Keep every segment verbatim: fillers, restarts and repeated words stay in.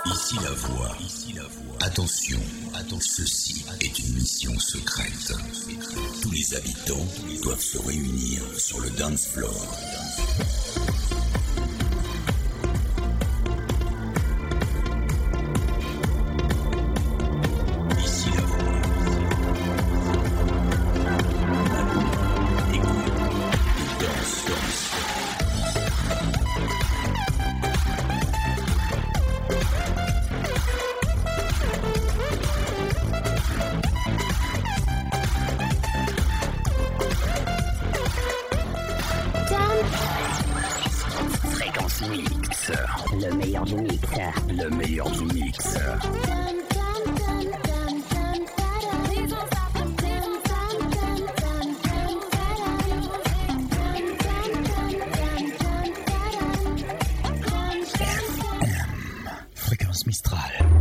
Ici la voix, ici la voix. Attention, attention, ceci est une mission secrète. Tous les habitants doivent se réunir sur le dance floor. Le meilleur du mix. Le meilleur du mix. Fréquence Mistral.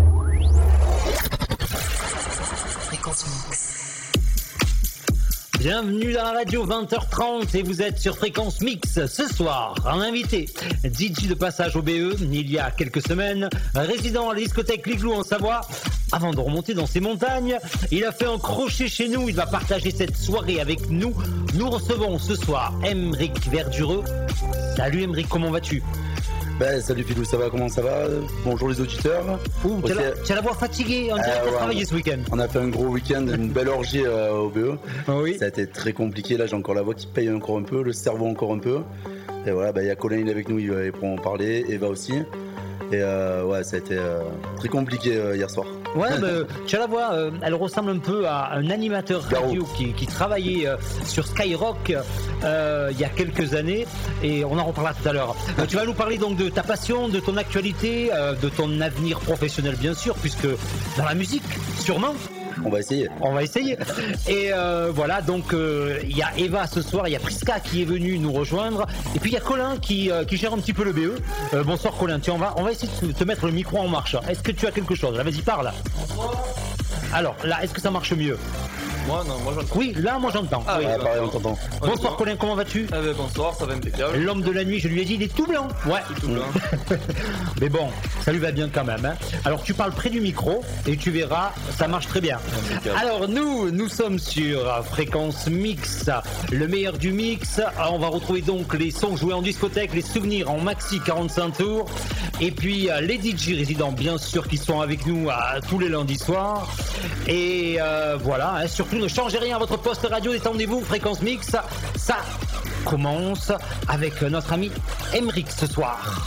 Fréquence Mix. Bienvenue dans la radio, vingt heures trente, et vous êtes sur Fréquence Mix. Ce soir, un invité, D J de passage au B E il y a quelques semaines, résident à la discothèque Liglou en Savoie. Avant de remonter dans ces montagnes, il a fait un crochet chez nous. Il va partager cette soirée avec nous. Nous recevons ce soir Aymeric Verdureux. Salut Aymeric, comment vas-tu ? Ben, salut Philou, ça va, comment ça va? Bonjour les auditeurs. Ouh, tu as la voix fatiguée, on dirait que tu as travaillé ce week-end. On a fait un gros week-end, une belle orgie euh, au B E. Oui. Ça a été très compliqué, là j'ai encore la voix qui paye encore un peu, le cerveau encore un peu. Et voilà, il y a Colin, il est avec nous, il va, il pourra en parler, Eva aussi. Et euh, ouais, ça a été euh, très compliqué euh, hier soir. Ouais, bah, tu as la voix, euh, elle ressemble un peu à un animateur radio qui, qui travaillait euh, sur Skyrock euh, il y a quelques années, et on en reparlera tout à l'heure. Euh, tu vas nous parler donc de ta passion, de ton actualité, euh, de ton avenir professionnel bien sûr, puisque dans la musique, sûrement. On va essayer. On va essayer. Et euh, voilà, donc il euh, y a Eva ce soir, il y a Priska qui est venue nous rejoindre, et puis il y a Colin qui, euh, qui gère un petit peu le B E. Euh, bonsoir Colin, tiens, on va, on va essayer de te mettre le micro en marche. Est-ce que tu as quelque chose? Là, vas-y, parle. Bonsoir. Alors, là, est-ce que ça marche mieux? Moi, non, moi j'entends. Oui, là, moi j'entends. Ah, oui. Ah, pareil, on t'entend. Bonsoir Colin, comment vas-tu? Eh ben, bonsoir, ça va impeccable. L'homme de la nuit, je lui ai dit, il est tout blanc. Ouais. Tout blanc. Mais bon, ça lui va bien quand même. Hein. Alors, tu parles près du micro et tu verras, ça marche très bien. Impeccable. Alors, nous, nous sommes sur Fréquence Mix, le meilleur du mix. Alors, on va retrouver donc les sons joués en discothèque, les souvenirs en maxi quarante-cinq tours. Et puis, les D J résidents, bien sûr, qui sont avec nous à, tous les lundis soirs. Et euh, voilà, hein, surtout, ne changez rien à votre poste radio, détendez-vous, Fréquence Mix. Ça commence avec notre ami Aymeric ce soir.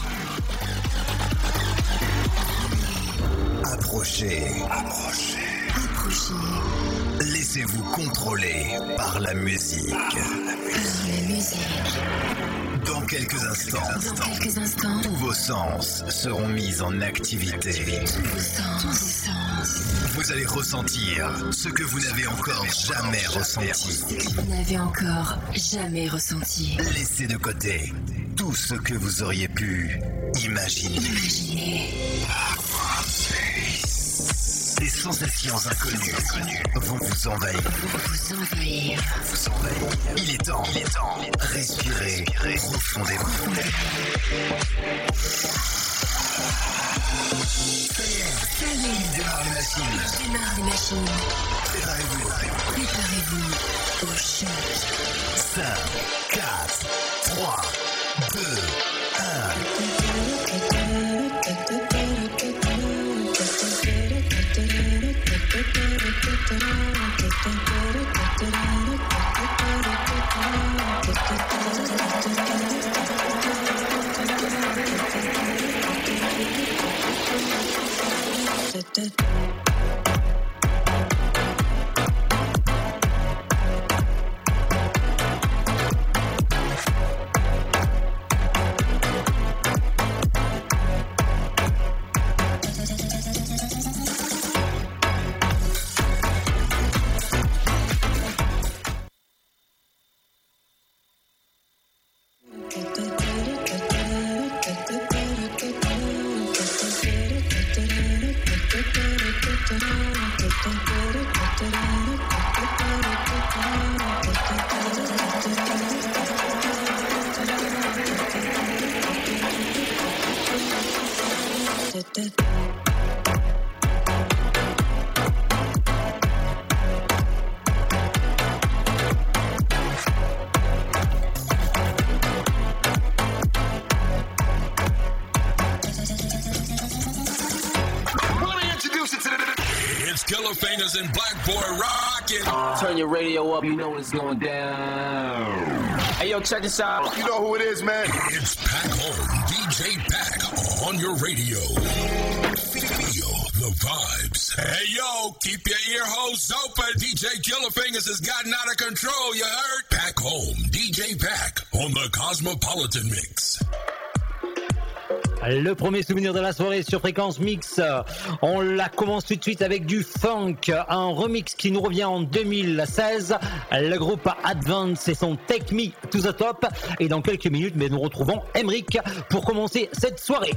Approchez, approchez, Approchez. Laissez-vous contrôler par la musique. Par la musique. Dans quelques instants, Dans quelques instants, tous vos sens seront mis en activité. tous vos sens, tous vos sens, Vous allez ressentir ce que vous n'avez encore jamais ressenti. ce que vous n'avez encore jamais ressenti. Laissez de côté tout ce que vous auriez pu imaginer. Imaginez. Des sensations inconnues vont vous envahir. Vous envahir. Vous envahir. Il est temps, il est temps. Respirez profondément. Ça y est, Ça y est, démarre les machines. démarre les machines. Préparez-vous. Préparez-vous au choc. cinq, quatre, trois, deux, un. Killer Fingers and Black Boy rockin'. Turn your radio up, you know what's going down. Hey, yo, check this out. You know who it is, man. It's Pack Home, D J Pack on your radio. Feel the vibes. Hey, yo, keep your ear holes open. D J Killer Fingers has gotten out of control, you heard? Pack Home, D J Pack on the Cosmopolitan Mix. Le premier souvenir de la soirée sur Fréquence Mix, on la commence tout de suite avec du funk, un remix qui nous revient en deux mille seize, le groupe Advance et son Take Me to the Top, et dans quelques minutes mais nous retrouvons Emric pour commencer cette soirée.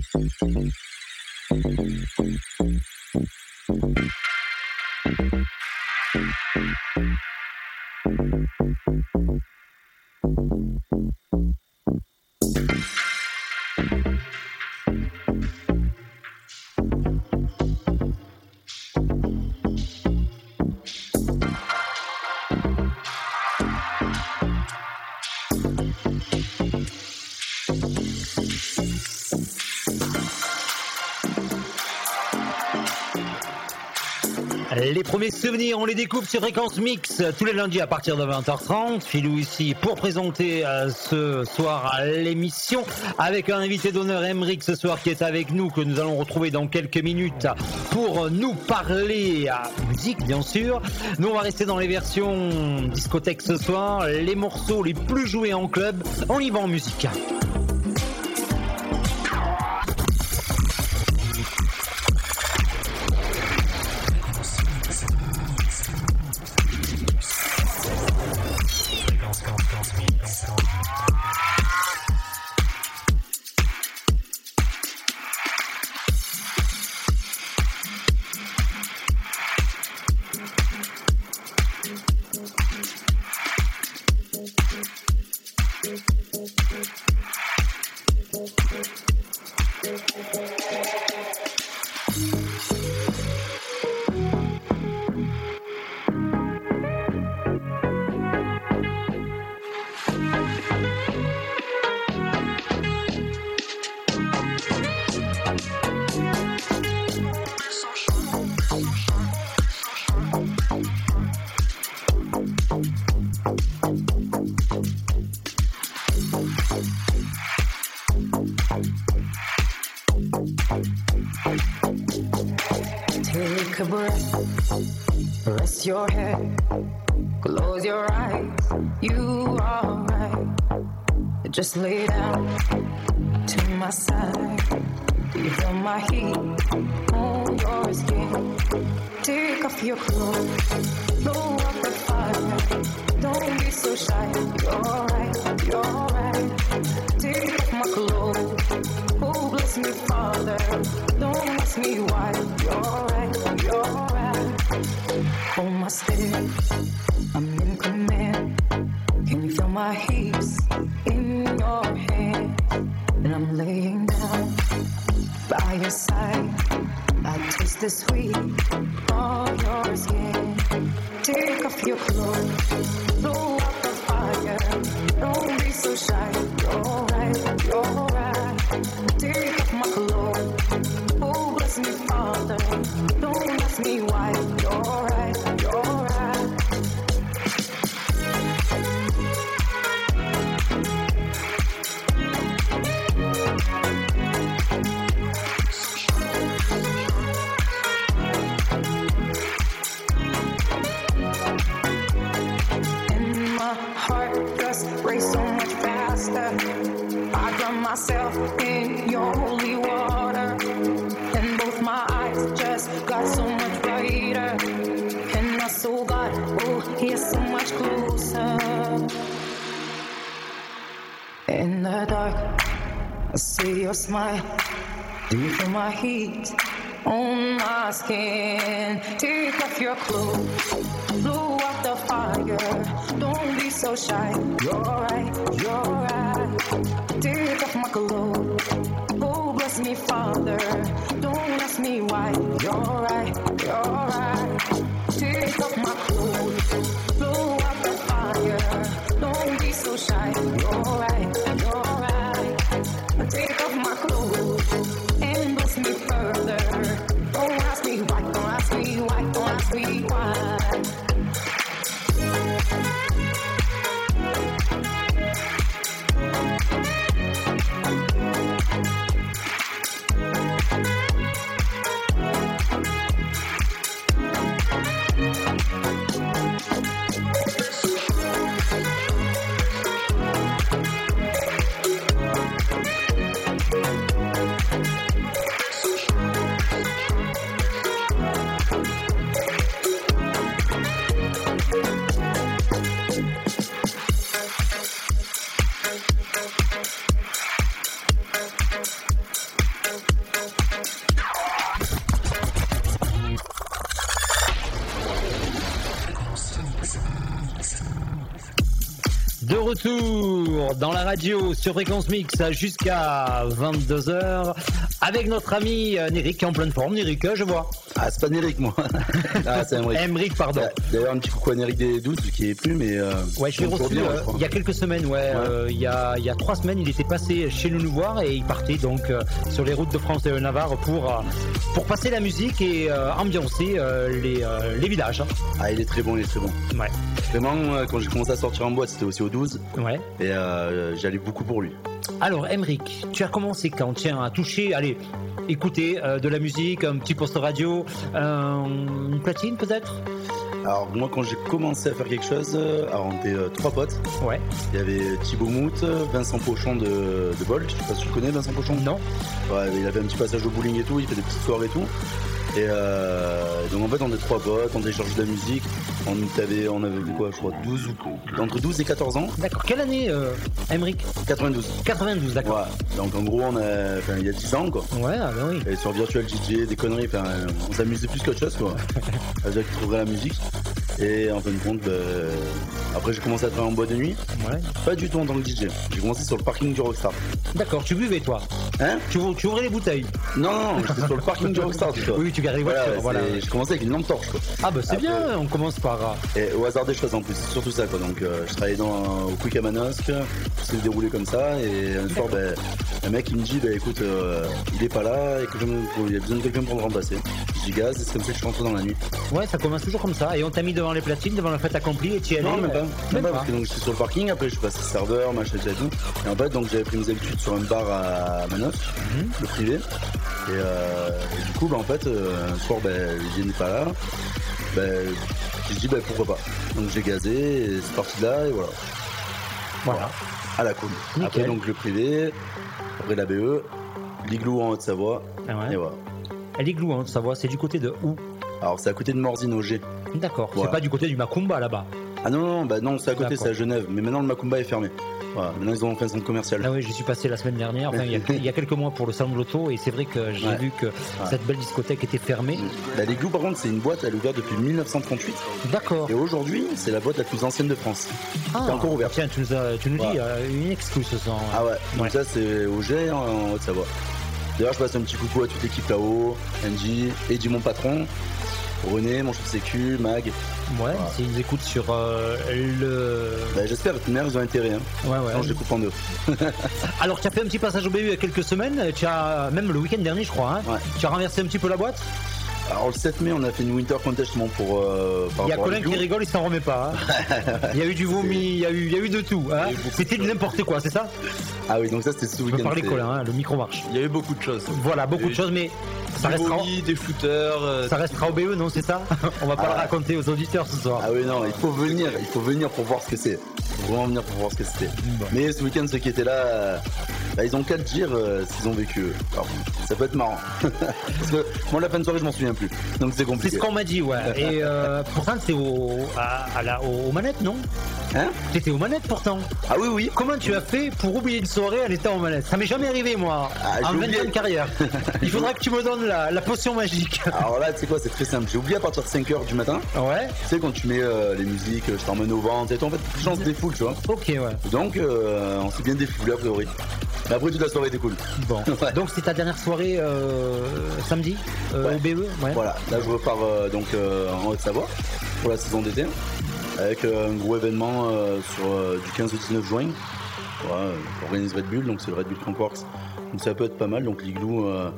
Les premiers souvenirs, on les découvre sur Fréquence Mix tous les lundis à partir de vingt heures trente. Philou ici pour présenter euh, ce soir l'émission avec un invité d'honneur, Emeric, ce soir qui est avec nous, que nous allons retrouver dans quelques minutes pour nous parler à musique, bien sûr. Nous, on va rester dans les versions discothèque ce soir, les morceaux les plus joués en club. On y va en musique. Take a breath, rest your head, close your eyes, you are right. Just lay down to my side. Do you feel my heat on your skin? Take off your clothes, blow up the fire. Don't be so shy, you're right, you're right. Take off my clothes, oh bless me Father. Don't ask me why, you're right, you're right. Hold my step, I'm in command. Can you feel my hips in your hand? And I'm laying down by your side. I taste the sweet of your skin. Take off your clothes, blow up the fire. Don't be so shy, you're right, you're right. Take off my clothes, oh bless me Father. Don't ask me why, you're right, you're right. Race so much faster. I drown myself in your holy water, and both my eyes just got so much brighter. And my soul got, oh, he's so much closer. In the dark, I see your smile. Do you feel my heat on my skin? Take off your clothes, blow out the fire. Don't be so shy, you're right, you're right. Take off my clothes, oh bless me Father. Don't ask me why, you're right, you're right. Take off my clothes, blow out the fire. Don't be so shy, you're right, you're right. Take off my clothes and bless me further. Don't ask me why, don't ask me why, don't ask me why. Tour dans la radio sur Fréquence Mix jusqu'à vingt-deux heures avec notre ami Néric qui est en pleine forme. Néric, je vois. Ah, c'est pas Néric, moi. Ah, c'est Emric. Emric, pardon. D'ailleurs, un petit coucou à Néric des douze, vu qu'il est plus, mais. Euh, ouais, je l'ai reçu euh, il y a quelques semaines, ouais. ouais. Euh, il, y a, il y a trois semaines, il était passé chez nous nous voir et il partait donc euh, sur les routes de France et de Navarre pour, euh, pour passer la musique et euh, ambiancer euh, les, euh, les villages. Ah, il est très bon, il est très bon. Ouais. Vraiment, euh, quand j'ai commencé à sortir en boîte, c'était aussi au douze. Ouais. Et euh, j'allais beaucoup pour lui. Alors, Emric, tu as commencé quand? Tiens, à toucher, allez, écouter euh, de la musique, un petit poste radio, euh, une platine peut-être? Alors, moi, quand j'ai commencé à faire quelque chose, alors on était euh, trois potes. Ouais. Il y avait Thibaut Mout, Vincent Pochon de, de Bolt. Je sais pas si tu le connais, Vincent Pochon. Non. Ouais, il avait un petit passage au bowling et tout, il fait des petites soirées et tout. Et euh, donc en fait on était trois potes, on téléchargeait de la musique, on avait, on avait quoi je crois douze ou entre douze et quatorze ans. D'accord, quelle année euh, Emric? quatre-vingt-douze. quatre-vingt-douze, d'accord. Ouais, donc en gros on a, enfin il y a dix ans quoi. Ouais, ah ben oui. Et sur Virtual D J, des conneries, enfin on s'amusait plus qu'autre chose quoi. C'est-à-dire qu'ils trouveraient la musique. Et en fin de compte, bah, après j'ai commencé à travailler en boîte de nuit. Ouais. Pas du tout en tant que D J. J'ai commencé sur le parking du Rockstar. D'accord, tu buvais toi? Hein? Tu, tu ouvrais les bouteilles? Non, non, non, j'étais sur le parking du Rockstar, tu vois. Oui, tu garais les voitures, voilà. voilà. J'ai commencé avec une lampe torche quoi. Ah bah c'est après, bien, on commence par... Et au hasard des choses en plus, c'est surtout ça quoi. Donc euh, je travaillais dans, au Quick à Manosque, tout s'est déroulé comme ça. Et un soir, bah, un mec il me dit, bah écoute, euh, il est pas là et que je me... il y a besoin de quelqu'un pour le remplacer. Je dis gaz et c'est comme ça que je suis rentré dans la nuit. Ouais, ça commence toujours comme ça. Et on t'a mis devant les platines, devant la fête accomplie et tu y allais? Non, même pas. Même même pas, pas. Parce que donc j'étais sur le parking, après je suis passé serveur, machin et tout. Et en fait, donc j'avais pris mes habitudes sur un bar à Manosque, mm-hmm. le privé. Et, euh, et du coup, bah en fait, euh, un soir, bah, il n'est pas là. Bah, j'ai dit, bah pourquoi pas. Donc j'ai gazé et c'est parti de là et voilà. Voilà. À la cool. Nickel. Après, donc le privé, après la B E, l'Igloo en Haute-Savoie. Ah ouais. Et voilà. L'Igloo en Haute-Savoie, c'est du côté de où? Alors c'est à côté de Morzine au G. D'accord, voilà. C'est pas du côté du Macumba là-bas? Ah non, non, bah non, c'est à côté, D'accord. c'est à Genève. Mais maintenant le Macumba est fermé. Voilà, maintenant ils ont fait un centre commercial. Ah oui, j'y suis passé la semaine dernière, enfin, il, y a, il y a quelques mois pour le salon de l'auto et c'est vrai que j'ai ouais. vu que ouais. cette belle discothèque était fermée. Bah, l'Igloo par contre c'est une boîte, elle est ouverte depuis mille neuf cent trente-huit. D'accord. Et aujourd'hui c'est la boîte la plus ancienne de France. Ah, c'est encore ouverte. Tiens, tu nous, as, tu nous ouais. dis euh, une excuse ce soir. Ah ouais, donc ouais. ça c'est au G en Haute-Savoie. D'ailleurs je passe un petit coucou à toute l'équipe là-haut, Angie, Eddie mon patron, René, mon chef sécu, Mag. Ouais, voilà. S'ils nous écoutent sur euh, le... Bah, j'espère que tes mères ils ont intérêt. Hein. Ouais, ouais. Sinon je les coupe en deux. Alors tu as fait un petit passage au B U il y a quelques semaines, tu as, même le week-end dernier je crois, hein, ouais. tu as renversé un petit peu la boîte? Alors le sept mai on a fait une winter contest pour... Euh, par il y a Colin qui rigole, il s'en remet pas. Hein. Il y a eu du vomi, il y a eu, il y a eu de tout. Hein. C'était de n'importe quoi, c'est ça? Ah oui, donc ça c'était ce week-end. On peut parler Colin, hein, le micro marche. Il y a eu beaucoup de choses. Voilà, beaucoup de choses, mais ça restera, vomi, des footers, euh, ça restera au B E, non, c'est ça? On va pas ah, le raconter aux auditeurs ce soir. Ah oui, non, il faut venir, il faut venir pour voir ce que c'est. Il faut vraiment venir pour voir ce que c'était. Bon. Mais ce week-end, ceux qui étaient là, bah, ils ont qu'à le dire euh, s'ils ont vécu. Alors, ça peut être marrant. Parce que moi, la fin de soirée, je m'en souviens plus. Donc c'est compliqué. C'est ce qu'on m'a dit, ouais. Et euh, pourtant, c'est au, à, à la, aux manettes, non? Hein? T'étais aux manettes pourtant. Ah oui, oui. Comment tu as fait pour oublier une soirée en étant aux manettes? Ça m'est jamais arrivé, moi, ah, en vingt ans de carrière. Il faudra que tu me donnes la, la potion magique. Alors là, tu sais quoi, c'est très simple. J'ai oublié à partir de cinq heures du matin. Ouais. Tu sais, quand tu mets euh, les musiques, je t'emmène au ventre et tout, en fait, les gens se défoulent, tu vois. Ok, ouais. Donc, euh, on s'est bien défoulé a priori. Mais après, toute la soirée était cool. Bon. Ouais. Donc, c'est ta dernière soirée euh, samedi euh, ouais. au B E? Ouais. Voilà, là, je repars euh, donc euh, en Haute-Savoie pour la saison d'été. Avec euh, un gros événement euh, sur, euh, du quinze au dix-neuf juin. Voilà, euh, organise Red Bull, donc c'est le Red Bull Crankworks. Donc ça peut être pas mal. Donc l'Igloo euh,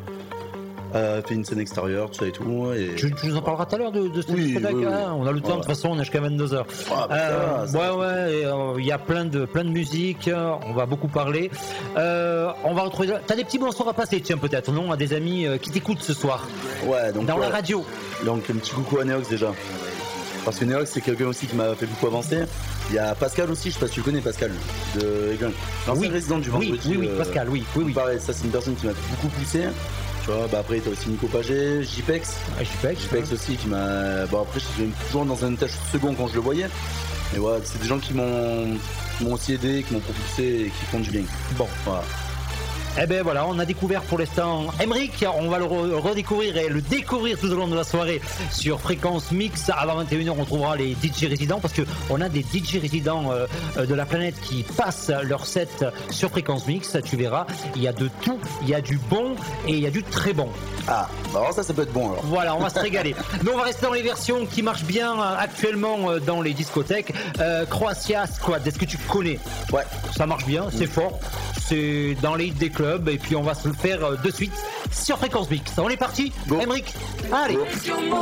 a fait une scène extérieure, tout ça et tout. Et... Tu, tu nous en parleras tout à l'heure de, de ce oui, spectacle, oui, oui. hein, on a le temps, de toute façon, on est jusqu'à vingt-deux heures. Ah, bah, euh, ça, ça, ouais, ouais, il euh, y a plein de, plein de musique, on va beaucoup parler. Euh, on va retrouver. T'as des petits bonsoirs à passer, tiens, peut-être, non, à des amis euh, qui t'écoutent ce soir. Ouais, donc. Dans ouais. la radio. Donc un petit coucou à Neox déjà. Parce que Neox c'est quelqu'un aussi qui m'a fait beaucoup avancer. Il y a Pascal aussi, je sais pas si tu connais Pascal de Eglin. L'ancien oui. résident du vendredi. Oui, oui, oui, euh, Pascal, oui, oui, oui. Pareil, ça c'est une personne qui m'a beaucoup poussé. Tu vois, bah après t'as aussi Nico Pagé, JPEX. Ah, JPEX, JPEX ouais. aussi qui m'a. Bon après je suis toujours dans un tâche second quand je le voyais. Mais voilà, c'est des gens qui m'ont, qui m'ont aussi aidé, qui m'ont propulsé et qui font du bien. Bon, voilà. Eh ben voilà, on a découvert pour l'instant Emric, on va le re- redécouvrir et le découvrir tout au long de la soirée sur Fréquence Mix. Avant vingt et une heures, on trouvera les D J résidents parce qu'on a des D J résidents euh, de la planète qui passent leur set sur Fréquence Mix. Tu verras, il y a de tout, il y a du bon et il y a du très bon. Ah, bah alors ça, ça peut être bon alors. Voilà, on va se régaler. Nous, on va rester dans les versions qui marchent bien euh, actuellement euh, dans les discothèques. Euh, Croatia Squad, est-ce que tu connais? Ouais. Ça marche bien, c'est fort. C'est dans les hits des clubs et puis on va se le faire euh, de suite sur Fréquence Mix. On est parti, Emric. Allez. Go.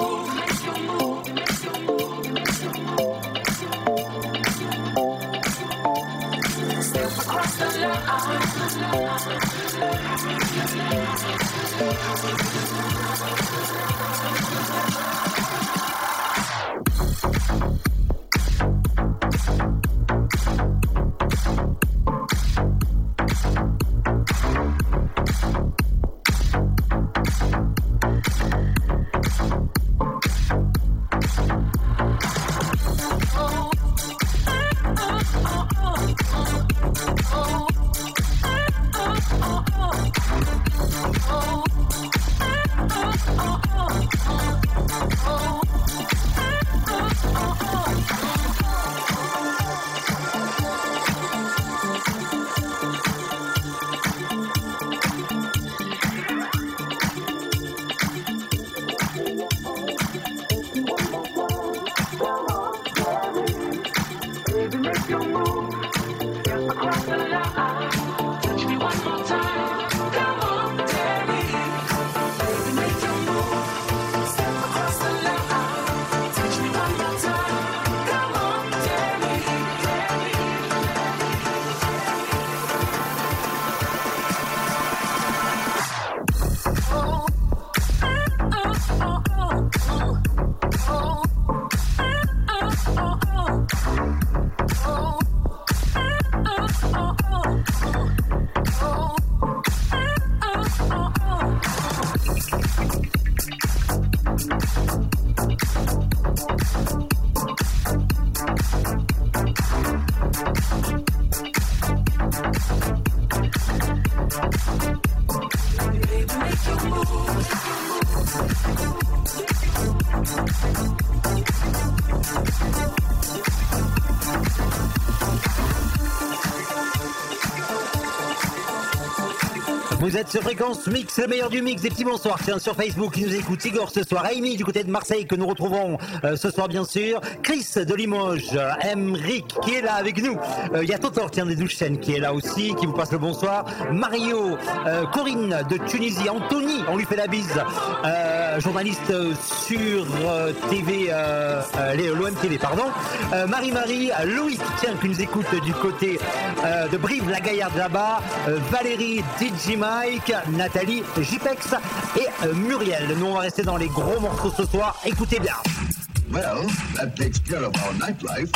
Vous êtes sur Fréquence Mix, le meilleur du mix. Des petits bonsoirs. Tiens, sur Facebook, qui nous écoute Igor ce soir. Amy du côté de Marseille, que nous retrouvons euh, ce soir, bien sûr. Chris de Limoges. Emric qui est là avec nous. Il euh, y a Totor, tiens, des Douches-Seines, qui est là aussi, qui vous passe le bonsoir. Mario, euh, Corinne de Tunisie. Anthony, on lui fait la bise. Euh, journaliste sur euh, T V, euh, euh, l'O M T V, pardon. Euh, Marie-Marie, Loïc, tiens, qui nous écoute du côté euh, de Brive-la-Gaillarde là-bas. Euh, Valérie, D J Mike, Nathalie, J P E X et euh, Muriel. Nous, on va rester dans les gros morceaux ce soir. Écoutez bien. Well, that takes care of our nightlife.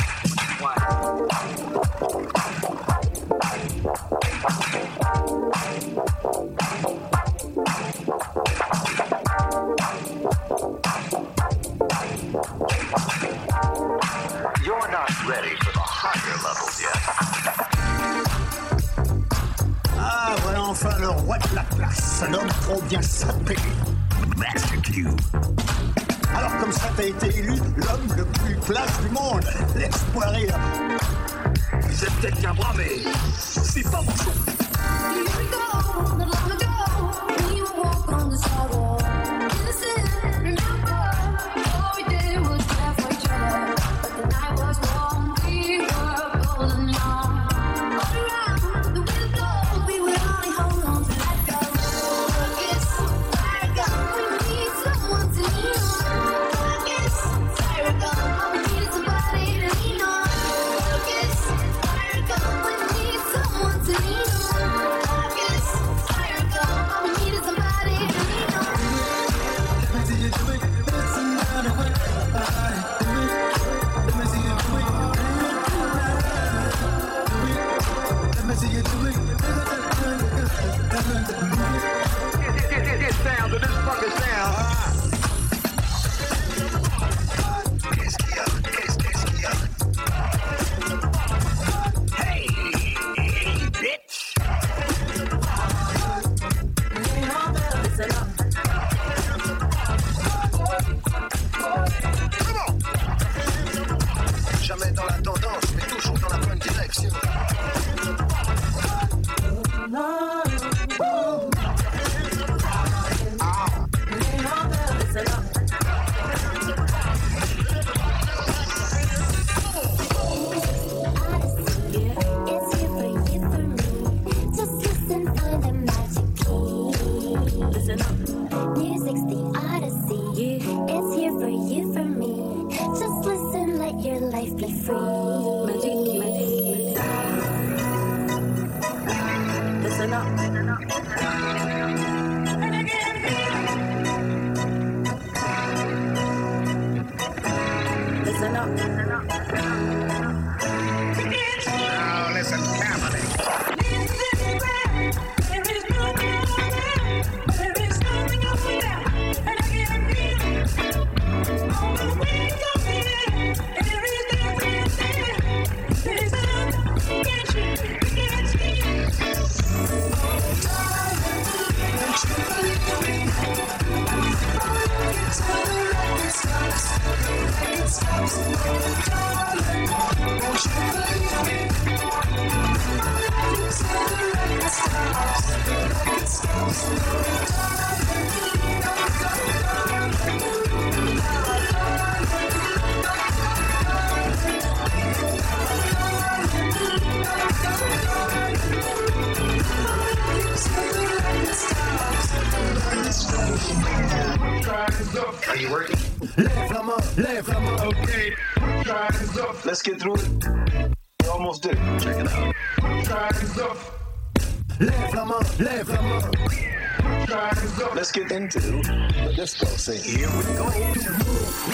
You're not ready for the higher levels yet. Ah, voilà enfin le roi de la place, l'homme trop bien sapé. Master Cube. Alors comme ça t'as été élu l'homme le plus classe du monde. Laisse-moi rire. C'est peut-être qu'un bras, mais c'est pas mon show. free, magic key. Listen up, listen up. Listen up, listen up. Now listen carefully. Are you working? Okay. Let's get through it. We almost did it. Check it out. Let's get into the disco scene. Here we go.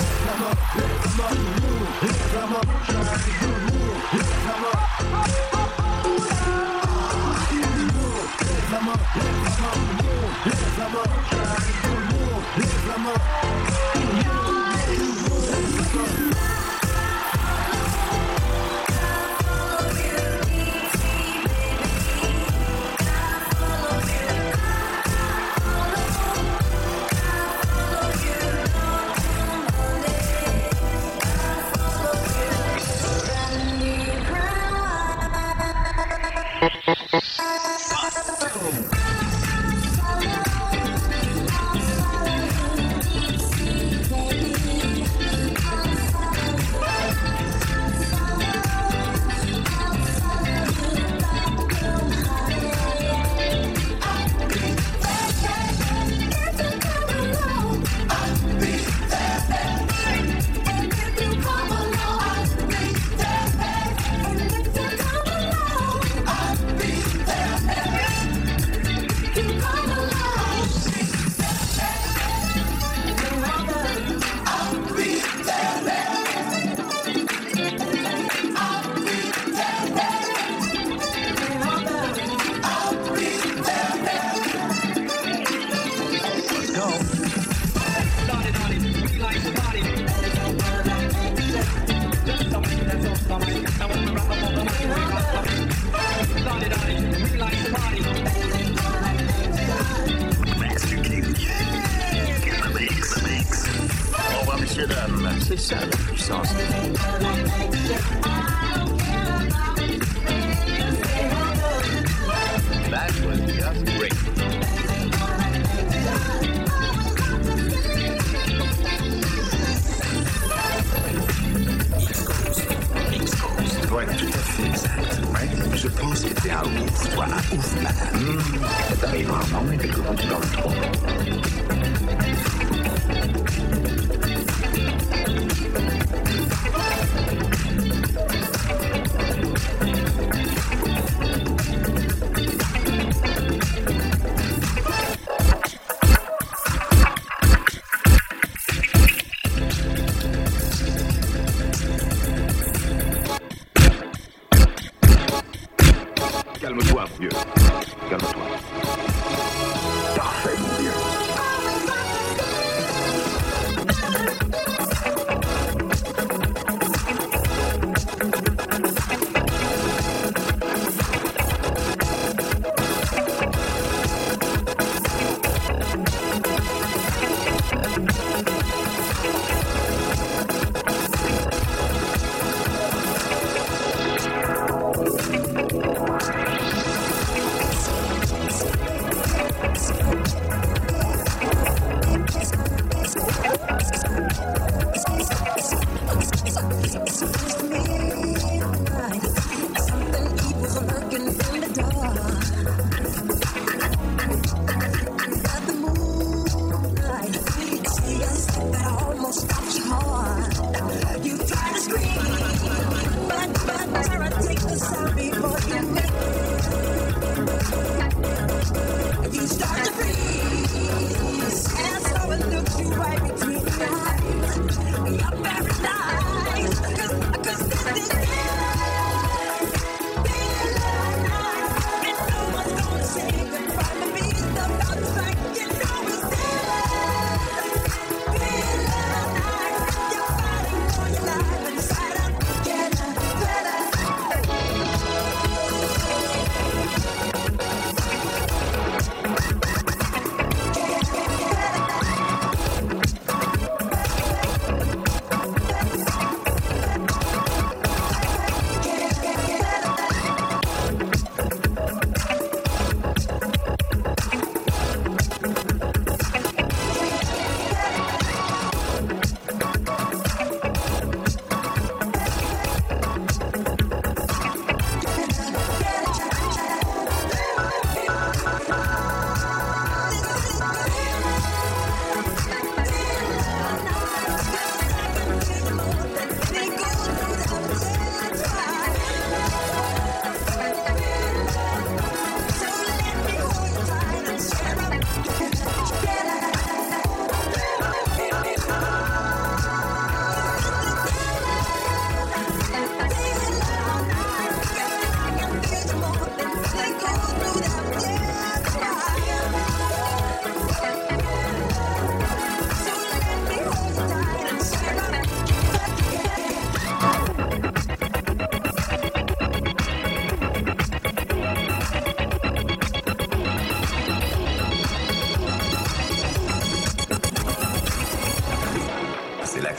C'est ça la puissance. That was just great. Tu dois être tout à fait exact. Ouais. Je pense que t'es un ouf, toi, un ouf malade. Mmh. Ça t'arrive rarement, mais quelquefois tu parles trop. Calme-toi, vieux. Calme-toi. Parfait, mon vieux.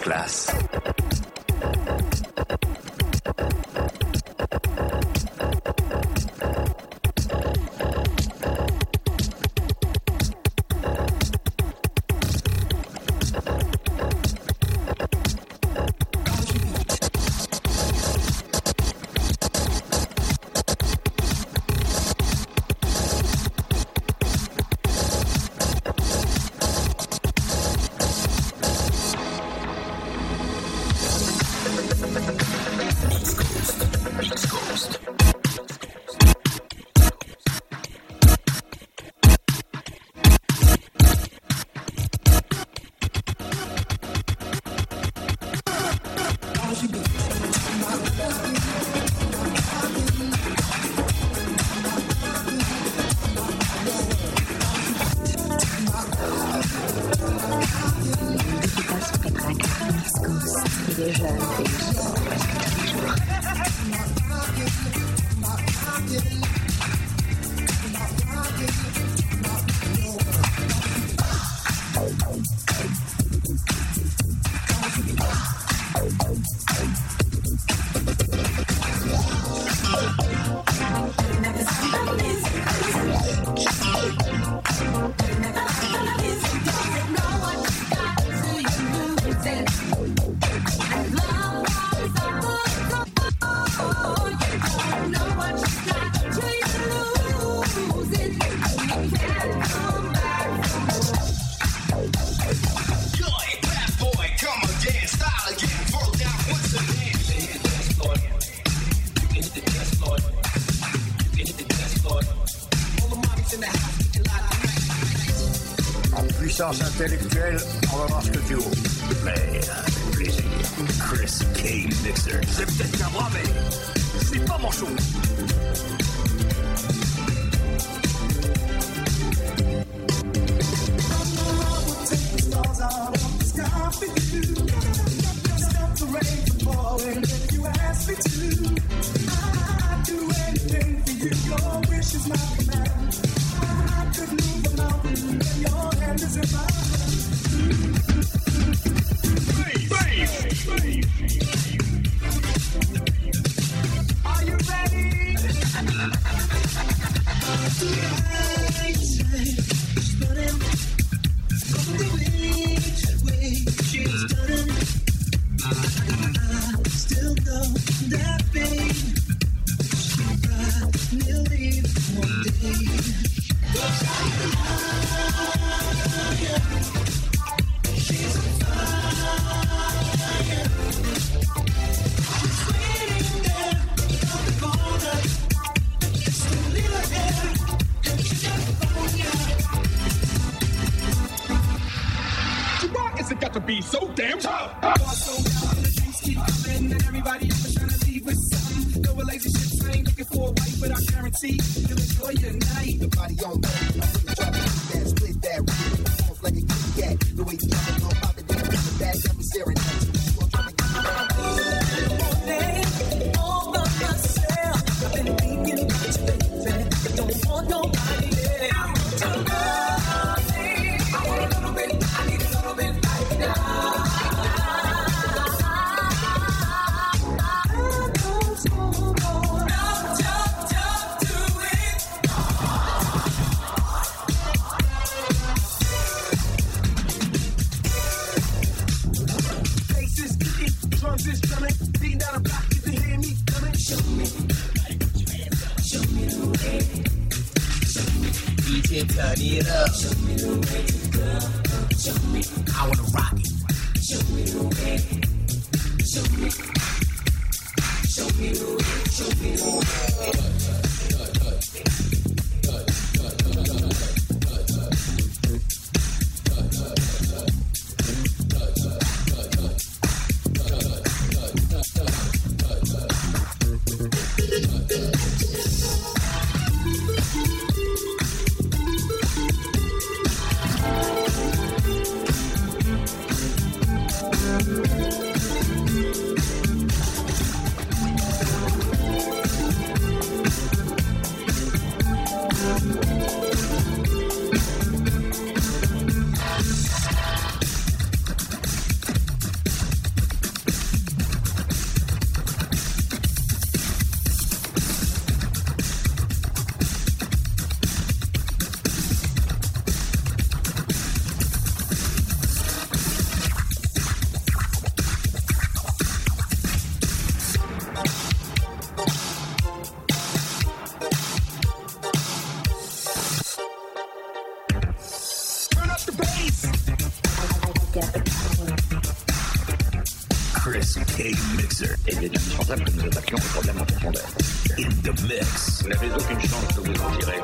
classe. Intellectuelle, on va voir ce que tu vaux. Mais avec plaisir. Chris K. Mixer. C'est peut-être qu'un bras, mais c'est pas mon show. Chris K. Mixer. Et il est indispensable que nous attaquions le problème en profondeur. In the mix. Vous n'avez aucune chance de vous en tirer.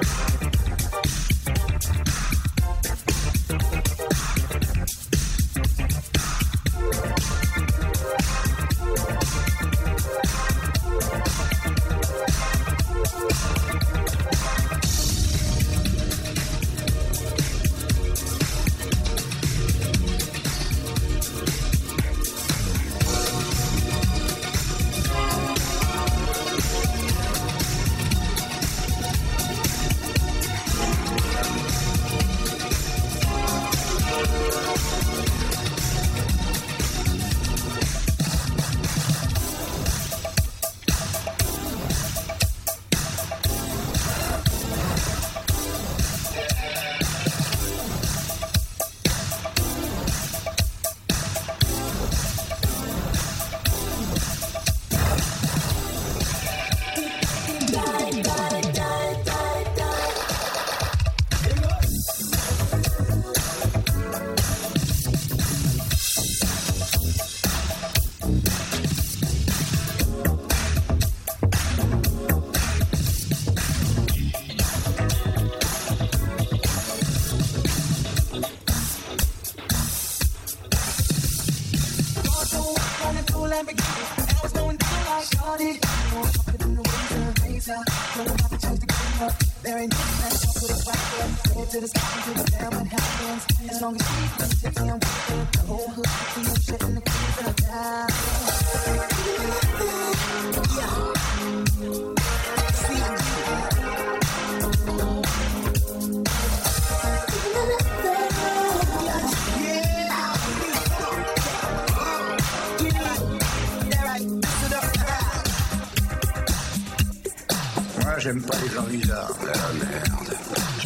J'aime pas les gens bizarres. Ah merde.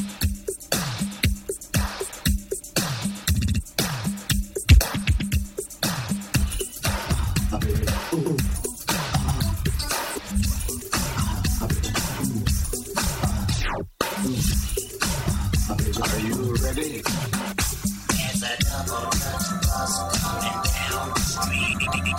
Are you ready? There's a double dutch bus coming down the street.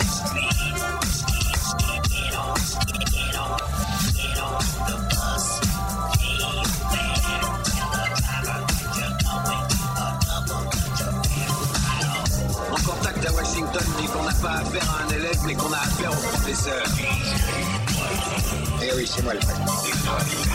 Get on, get on, get on the bus. Hey, there, tell the driver that you're going to a double dutch affair. En contact à Washington dit qu'on n'a pas affaire à un élève, mais qu'on a affaire au professeur. Eh oui, c'est moi le président.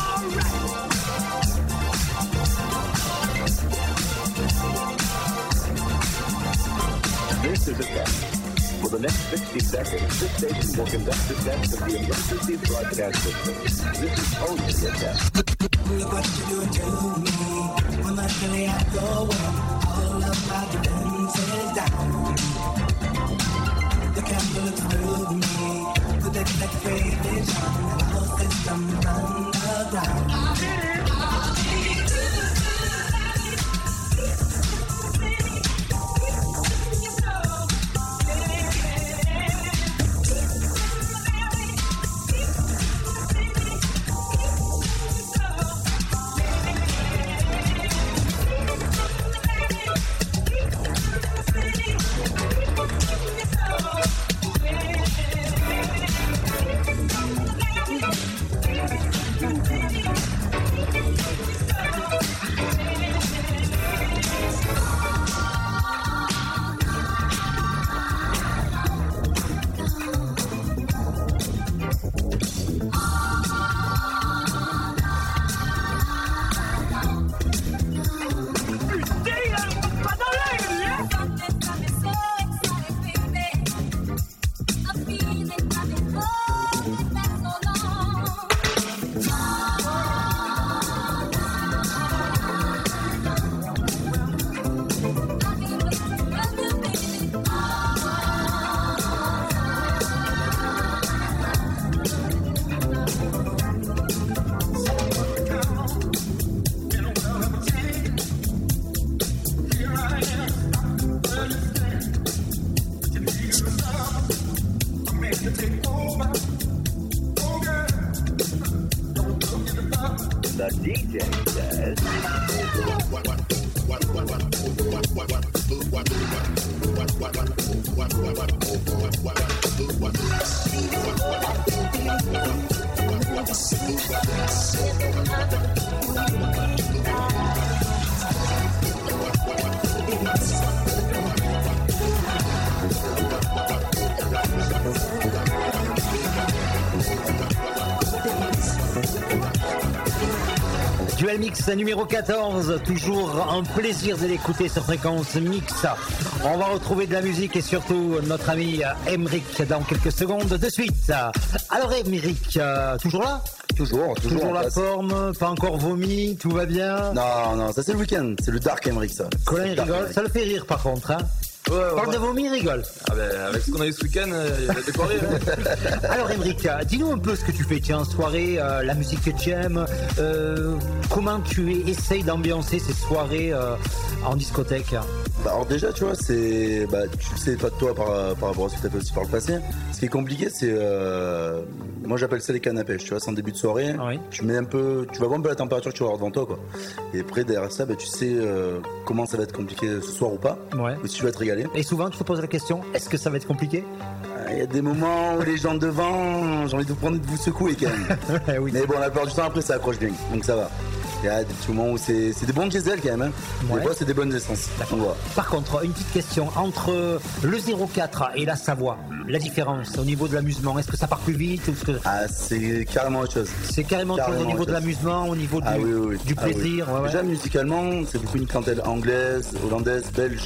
This is a test. For the next sixty seconds, this station will conduct a test of the emergency broadcast system. This is only a test. Look what you're doing to me. When I feel it, I go in. All of my defenses down. The camera looks through me. The deck like faded on. The whole system underground. I did it. I did it. The D J says. Duel Mix numéro quatorze, toujours un plaisir de l'écouter sur Fréquence Mix. On va retrouver de la musique et surtout notre ami Emeric dans quelques secondes de suite. Alors Emeric, euh, toujours là ? Toujours, toujours, toujours la place. forme, pas encore vomi, tout va bien ? Non, non, ça c'est le week-end, c'est le Dark Emeric ça. Colin rigole, ça le fait rire par contre, hein ? Ouais, ouais, Parle ouais. de vomi, rigole. Ah ben, avec ce qu'on a eu ce week-end, il y a de quoi rire. Alors Emeric, dis-nous un peu ce que tu fais tiens, en soirée, euh, la musique que tu aimes, euh, comment tu essayes d'ambiancer ces soirées euh, en discothèque. Bah alors déjà tu vois c'est bah tu le sais pas de toi par, par rapport à ce que tu as fait aussi par le passé. Ce qui est compliqué c'est euh, moi j'appelle ça les cannes à pêche, tu vois, c'est en début de soirée. Oui. Tu mets un peu tu vas voir un peu la température que tu vas avoir devant toi quoi. Et après derrière ça bah, tu sais euh, comment ça va être compliqué ce soir ou pas. Ouais. Ou si tu vas te régaler. Et souvent tu te poses la question, est-ce que ça va être compliqué ? Il y a des moments où les gens devant, j'ai envie de vous prendre et de vous secouer quand même. Oui. Mais bon la plupart du temps après ça accroche bien, donc ça va. Il y a des petits moments où c'est, c'est des bons diesel quand même. Hein. Ouais. Des fois c'est des bonnes essences. On voit. Par contre, une petite question, entre le zéro quatre et la Savoie, la différence au niveau de l'amusement, est-ce que ça part plus vite ou est-ce que... Ah c'est carrément autre chose. C'est carrément autre chose au niveau de l'amusement, au niveau du, ah, oui, oui, oui. du ah, plaisir. Oui. Ouais, ouais. Déjà musicalement, c'est beaucoup une clientèle anglaise, hollandaise, belge,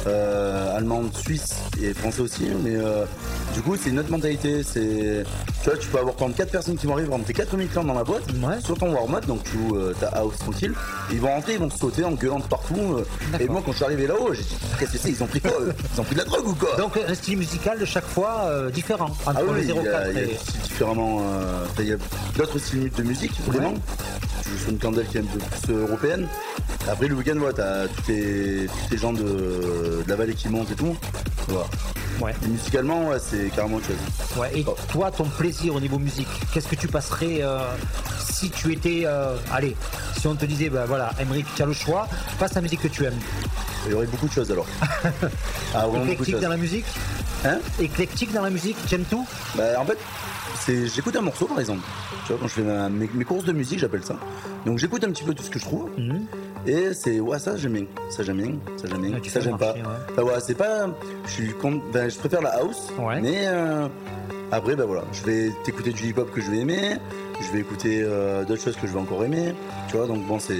euh, allemande, suisse et français aussi. Mais euh, du coup, c'est une autre mentalité. C'est, tu vois, tu peux avoir trente-quatre personnes qui vont arriver, rentrer quatre mille clients dans la boîte, ouais. sur ton warm-up, donc tu joues euh, ta house tranquille. Ils vont rentrer, ils vont sauter en gueulant de partout. Euh, et moi, quand je suis arrivé là-haut, j'ai dit qu'est-ce que c'est ? Ils ont pris quoi eux ? Ils ont pris de la drogue ou quoi ? Donc un style musical de chaque fois euh, différent entre ah oui, le zéro quatre il y a, et... il y a différemment. Euh, il y a d'autres styles de musique, vraiment. Ouais. Je suis une clientèle qui est un peu plus européenne. Après le week-end, ouais, t'as tous les, tous les gens de, de la vallée qui montent et tout. Voilà. Ouais. Et musicalement, ouais, c'est carrément autre chose. Ouais. Et oh. toi, ton plaisir au niveau musique, qu'est-ce que tu passerais euh, si tu étais, euh, allez, si on te disait, bah voilà, Emeric, tu as le choix, passe la musique que tu aimes. Il y aurait beaucoup de choses alors. Ah, éclectique dans la musique. Hein ? Éclectique dans la musique, tu aimes tout ? Bah en fait. C'est, j'écoute un morceau par exemple, tu vois, quand je fais ma, mes, mes courses de musique, j'appelle ça. Donc j'écoute un petit peu tout ce que je trouve, mm-hmm. et c'est ouais, ça j'aime bien, ça j'aime bien, ça j'aime bien, ah, ça j'aime marcher, pas. Ouais. Enfin, ouais, c'est pas, je suis ben, je préfère la house, ouais. mais euh, après ben voilà, je vais t'écouter du hip-hop que je vais aimer, je vais écouter euh, d'autres choses que je vais encore aimer, tu vois, donc bon c'est.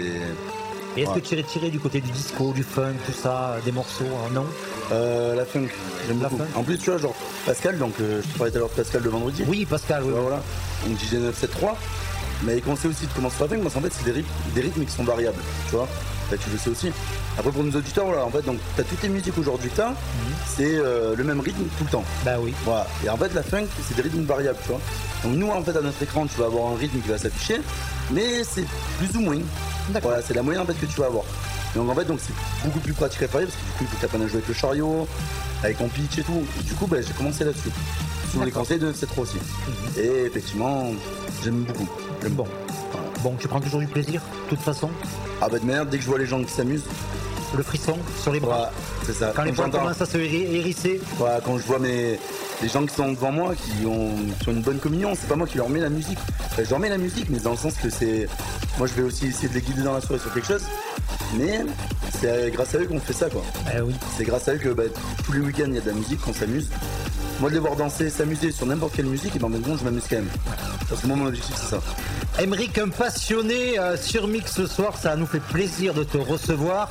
Et est-ce ouais. que tu irais tirer du côté du disco, du funk, tout ça, des morceaux, hein, non euh, La funk, j'aime la beaucoup. Funk. En plus, tu vois, genre Pascal, donc euh, je te parlais tout à l'heure de Pascal de vendredi. Oui, Pascal, oui. Ouais, voilà. Donc D J neuf cent soixante-treize. Mais il conseille aussi de commencer par la funk, parce qu'en fait, c'est des rythmes, des rythmes qui sont variables, tu vois. Bah, tu le sais aussi. Après, pour nos auditeurs, voilà, en fait, donc t'as toutes les musiques aujourd'hui que t'as, mm-hmm. c'est euh, le même rythme tout le temps. Bah oui. Voilà. Et en fait, la funk, c'est des rythmes variables, tu vois. Donc nous, en fait, à notre écran, tu vas avoir un rythme qui va s'afficher, mais c'est plus ou moins. D'accord. Voilà, c'est la moyenne en fait que tu vas avoir. Donc en fait, donc c'est beaucoup plus pratique à faire parce que du coup, il faut que tu apprennes à jouer avec le chariot, avec ton pitch et tout. Et du coup, bah, j'ai commencé là-dessus. Sur les conseils de neuf cent soixante-treize aussi. Mm-hmm. Et effectivement, j'aime beaucoup. J'aime bon. Voilà. Bon, tu prends toujours du plaisir, de toute façon. Ah bah de manière, dès que je vois les gens qui s'amusent. Le frisson sur les bras. Ouais, c'est ça. Quand, quand les poils commencent à se hérisser. Ouais, quand je vois mes les gens qui sont devant moi, qui ont, qui ont une bonne communion, c'est pas moi qui leur mets la musique. Enfin, je leur mets la musique, mais dans le sens que c'est. Moi, je vais aussi essayer de les guider dans la soirée sur quelque chose. Mais c'est grâce à eux qu'on fait ça, quoi. Eh oui. C'est grâce à eux que bah, tous les week-ends, il y a de la musique, qu'on s'amuse. Moi, de les voir danser, s'amuser sur n'importe quelle musique, et ben maintenant, je m'amuse quand même. Parce que moi, mon objectif, c'est ça. Emeric, un passionné euh, sur Mix ce soir, ça nous fait plaisir de te recevoir.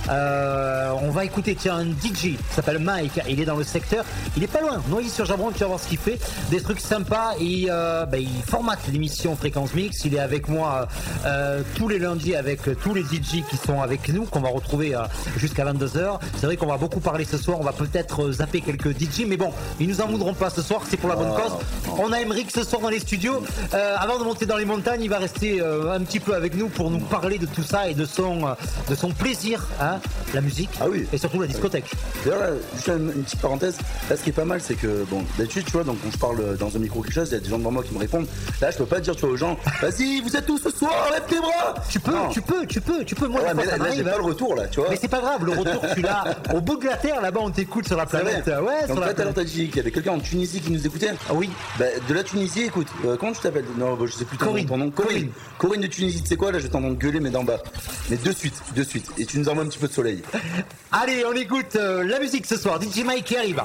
Euh, on va écouter, tiens, un D J, il s'appelle Mike, il est dans le secteur, il est pas loin, Noisy-sur-Jabron, tu vas voir ce qu'il fait, des trucs sympas, et euh, bah, il formate l'émission Fréquence Mix, il est avec moi euh, tous les lundis avec tous les D J qui sont avec nous, qu'on va retrouver euh, jusqu'à vingt-deux heures. C'est vrai qu'on va beaucoup parler ce soir, on va peut-être zapper quelques D J, mais bon, ils nous en voudront pas ce soir, c'est pour la bonne cause. On a Emeric ce soir dans les studios, euh, avant de monter dans les montagnes, Bretagne, il va rester euh, un petit peu avec nous pour nous parler de tout ça et de son, euh, de son plaisir, hein, la musique ah oui. et surtout la discothèque. D'ailleurs, là, juste une, une petite parenthèse, là ce qui est pas mal, c'est que, bon, d'habitude, tu vois, donc quand je parle dans un micro quelque chose, il y a des gens devant moi qui me répondent. Là, je peux pas dire, tu vois, aux gens, vas-y, vous êtes tous ce soir, lève tes bras. Tu peux, non. tu peux, tu peux, tu peux. Moi, ouais, mais là, là j'ai pas le retour, là, tu vois. Mais c'est pas grave, le retour, tu l'as au bout de la terre, là-bas, on t'écoute sur la planète. Ouais, donc sur là, la tout à l'heure, t'as dit qu'il y avait quelqu'un en Tunisie qui nous écoutait. Ah oui. Bah, de la Tunisie, écoute, euh, comment tu t'appelles? Non, bah, je sais plus ton, Corinne. ton nom. Corinne. Corinne. Corinne de Tunisie, tu sais quoi, là, je vais t'entendre gueuler, mais d'en bas. Mais de suite, de suite. Et tu nous envoies un petit peu de soleil. Allez, on écoute euh, la musique ce soir. D J Mike qui arrive.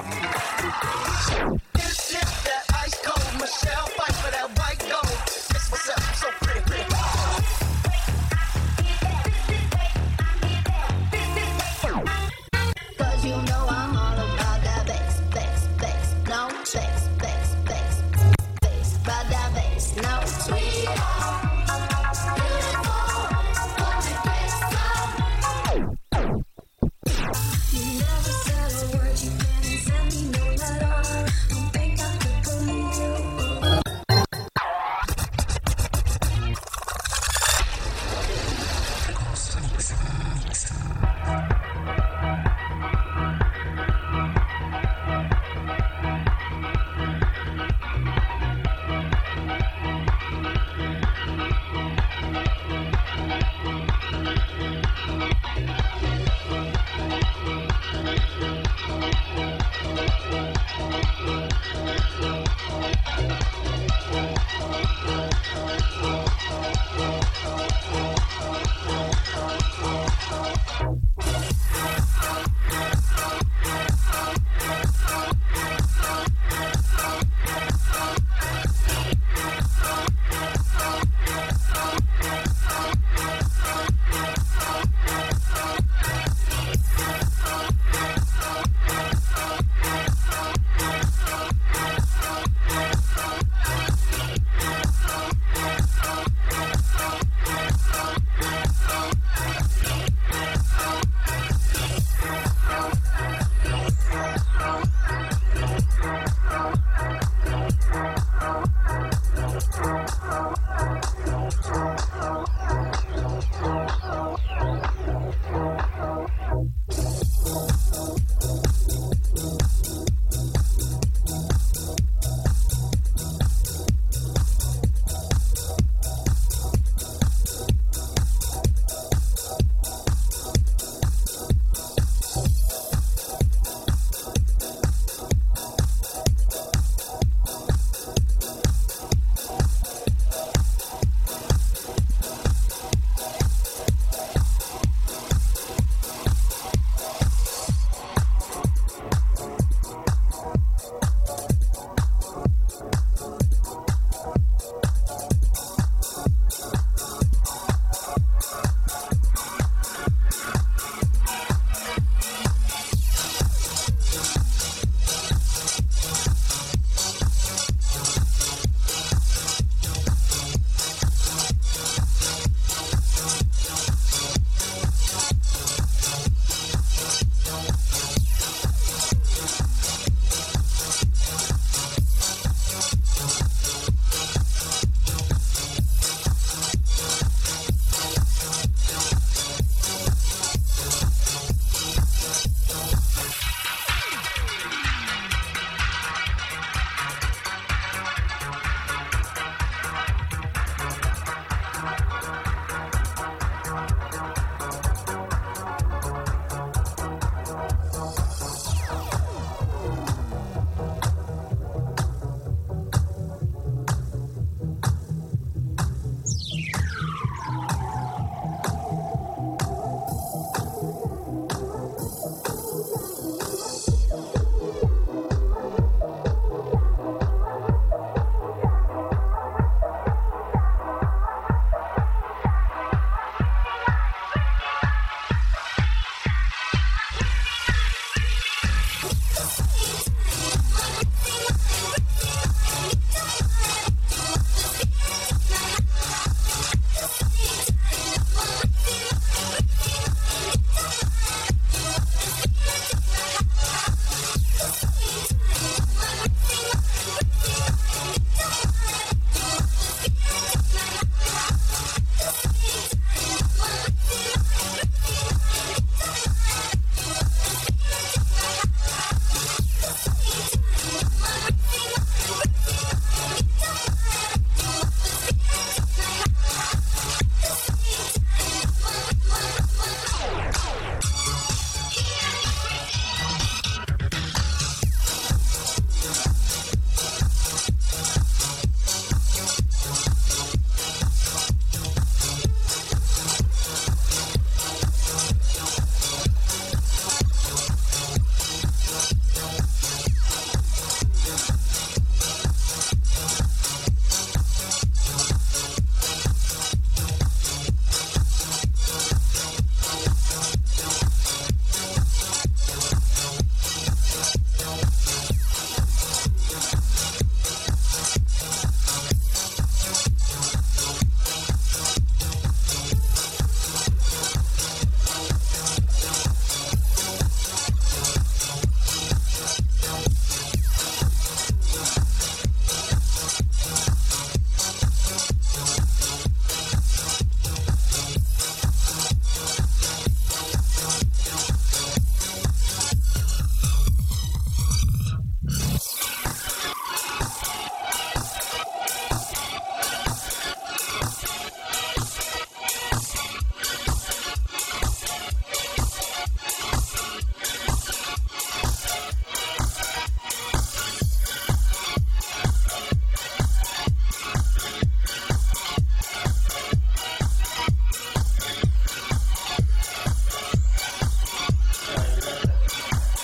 You never said a word, you didn't send me no letter.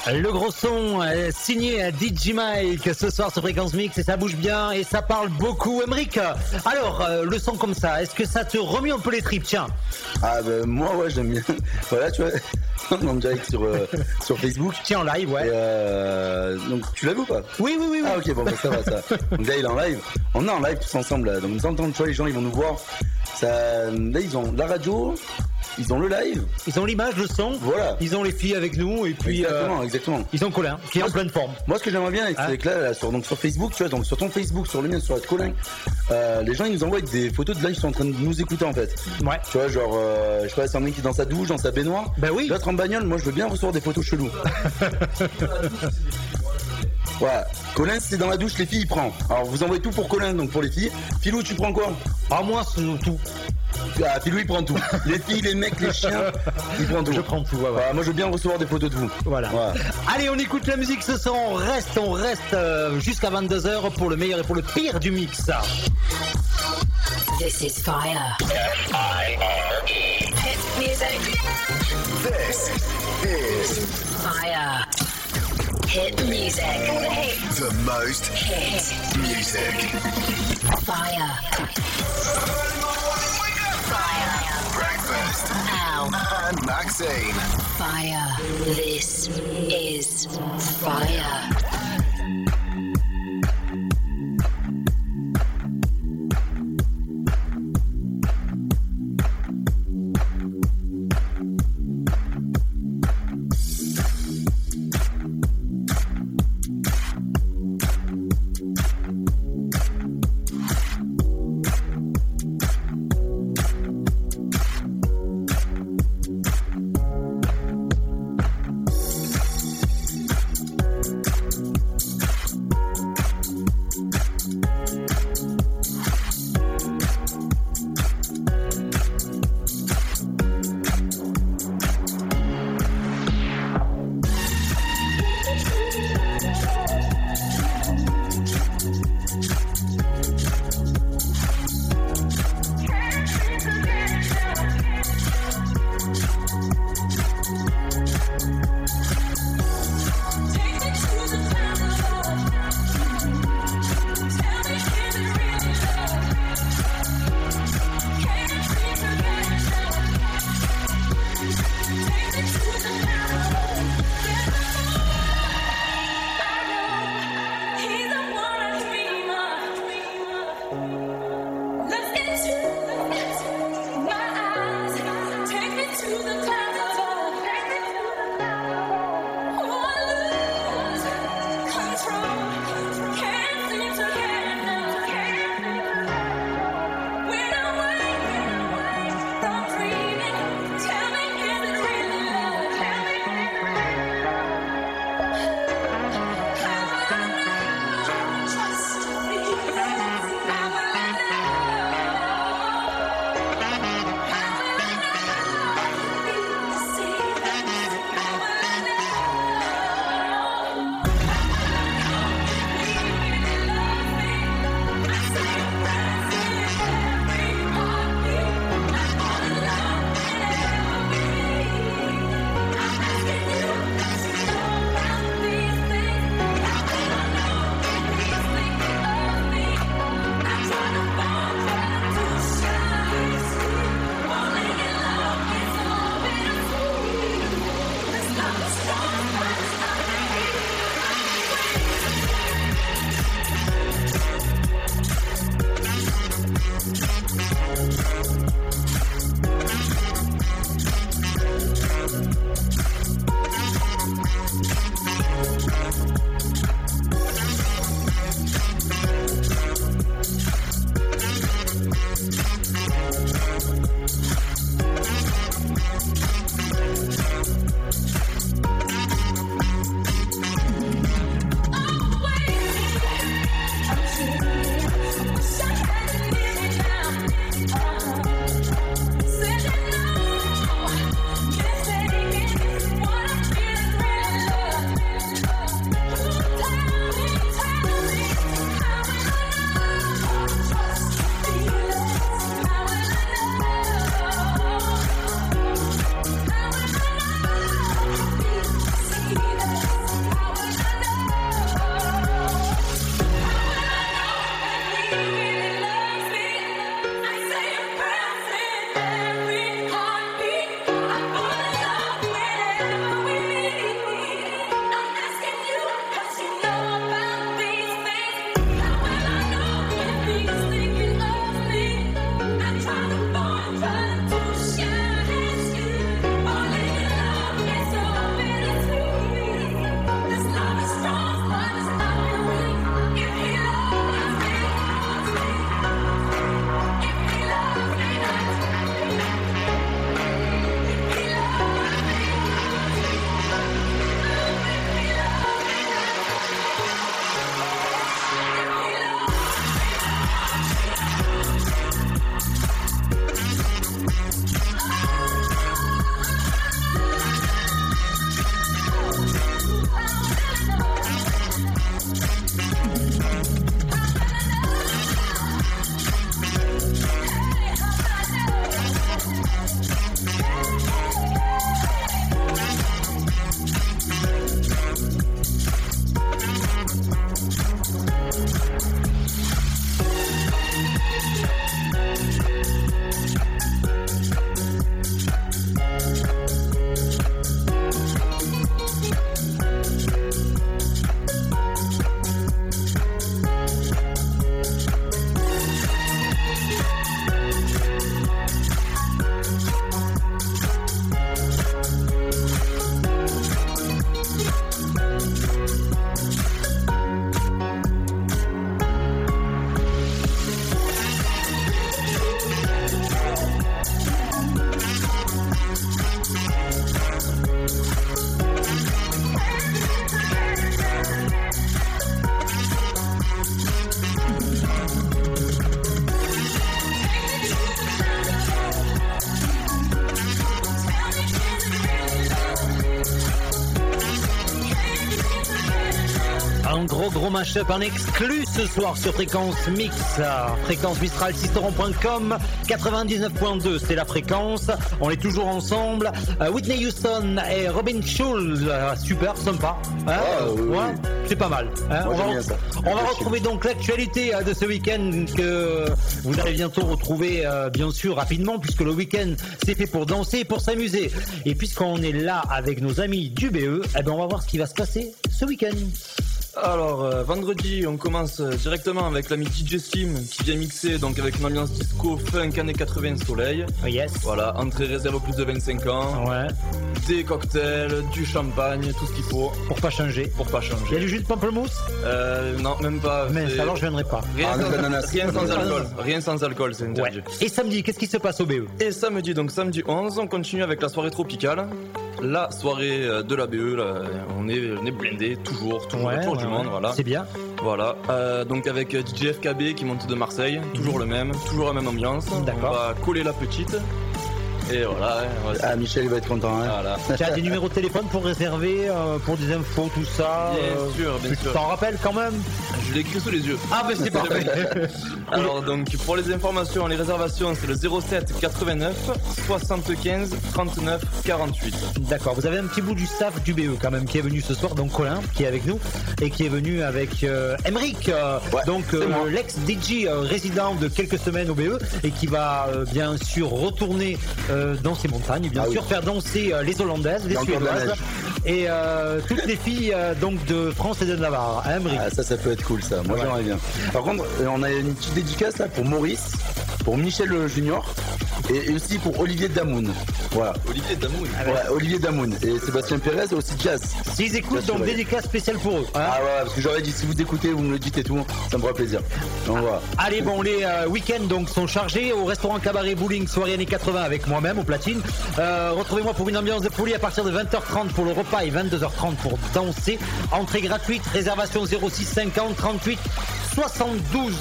Le gros son euh, signé à D J Mike ce soir sur Fréquence Mix et ça bouge bien et ça parle beaucoup. Emric, alors euh, le son comme ça, est-ce que ça te remet un peu les tripes? Tiens. Ah bah moi ouais j'aime bien. Voilà tu vois, on est en direct sur, euh, sur Facebook. Tiens en live ouais. Et, euh, donc tu l'as vu ou pas? Oui oui oui. Ah ok bon bah ça va ça. Donc là il est en live. On est en live tous ensemble là. Donc nous entendons, tu vois les gens ils vont nous voir. Ça, là ils ont la radio. Ils ont le live. Ils ont l'image, le son. Voilà. Ils ont les filles avec nous et puis. Exactement, euh, exactement. Ils ont Colin, qui est en pleine forme. Moi, ce que j'aimerais bien, c'est hein que là, là, sur, donc, sur Facebook, tu vois, donc sur ton Facebook, sur le mien, sur Colin, euh, les gens ils nous envoient des photos de là, ils sont en train de nous écouter en fait. Ouais. Tu vois, genre, euh, je sais pas, c'est un mec qui est dans sa douche, dans sa baignoire. Bah oui. L'autre en bagnole, moi je veux bien recevoir des photos cheloues. Voilà. Colin, c'est dans la douche, les filles, il prend. Alors vous envoyez tout pour Colin, donc pour les filles. Philou, tu prends quoi? Ah, moi, c'est tout. Ah, Philou, il prend tout. Les filles, les mecs, les chiens, il prend tout. Je prends tout, ouais, ouais. Voilà, moi, je veux bien recevoir des photos de vous. Voilà. voilà. Allez, on écoute la musique ce soir. On reste, on reste euh, jusqu'à vingt-deux heures pour le meilleur et pour le pire du mix. This is fire. F I R E. Hit music. This is Fire. Hit music. All the hits. the most Hit music. fire. Fire. Breakfast. Al. And Maxine. Fire. This is fire. Un gros gros mashup en exclu ce soir sur Fréquence Mix. Fréquence Mistral sisteron point com, quatre-vingt-dix-neuf virgule deux c'est la fréquence. On est toujours ensemble. Euh, Whitney Houston et Robin Schulz, euh, super sympa. Hein ah, oui, ouais, oui. C'est pas mal. Hein Moi, on va, ça. on va retrouver donc l'actualité euh, de ce week-end que vous allez bientôt retrouver euh, bien sûr rapidement, puisque le week-end c'est fait pour danser et pour s'amuser. Et puisqu'on est là avec nos amis du B E, eh ben on va voir ce qui va se passer ce week-end. Alors euh, vendredi on commence euh, directement avec l'ami D J Slim qui vient mixer donc avec une ambiance disco funk années quatre-vingts soleil. Oh yes. Voilà, entrée réserve plus de vingt-cinq ans. Ouais. Des cocktails, du champagne, tout ce qu'il faut. Pour pas changer. Pour pas changer. Il y a du jus de pamplemousse? Euh non, même pas. Mais alors je viendrai pas. Rien, ah, sans, ananas. rien sans alcool. Rien sans alcool, c'est interdit. Ouais. Et samedi, qu'est-ce qui se passe au B E? Et samedi, donc samedi onze, on continue avec la soirée tropicale. La soirée de la B E, là, on est, on est blindé, toujours, toujours, ouais, toujours ouais, du ouais. monde, voilà. C'est bien. Voilà, euh, donc avec D J F K B qui monte de Marseille, toujours mmh. le même, toujours la même ambiance. D'accord. On va coller la petite. Et voilà. Ouais, ah, Michel, il va être content. Hein. Voilà. Tu as des numéros de téléphone pour réserver, euh, pour des infos, tout ça? Bien euh, sûr, bien tu sûr. Tu t'en rappelles quand même? Je l'ai écrit sous les yeux. Ah, ben c'est parfait. Alors, donc, pour les informations, les réservations, c'est le zéro sept quatre-vingt-neuf soixante-quinze trente-neuf quarante-huit. D'accord, vous avez un petit bout du staff du B E quand même qui est venu ce soir, donc Colin qui est avec nous et qui est venu avec euh, Emeric, euh, ouais, donc euh, l'ex-D J euh, résident de quelques semaines au B E et qui va euh, bien sûr retourner euh, dans ces montagnes, bien ah, sûr, oui. faire danser euh, les Hollandaises, les Suédoises et euh, toutes les filles euh, donc de France et de Navarre. Hein, ah, ça, ça peut être cool, ça. Moi, ouais. j'aimerais bien. Par contre, on a une petite dédicace là pour Maurice, pour Michel Junior et aussi pour Olivier Damoun. Voilà. Olivier Damoun. Ouais, Olivier Damoun et Sébastien Pérez et aussi Jazz. S'ils écoutent, donc dédicace spéciale pour eux. Hein. Ah ouais, parce que j'aurais dit si vous écoutez, vous me le dites et tout, ça me fera plaisir. Donc, ah. voilà. Allez, bon, les euh, week-ends donc sont chargés au restaurant Cabaret Bowling, soirée années quatre-vingts avec moi-même au platine. Euh, retrouvez-moi pour une ambiance de folie à partir de vingt heures trente pour le repas et vingt-deux heures trente pour danser. Entrée gratuite, réservation zéro six cinquante trente-huit soixante-douze.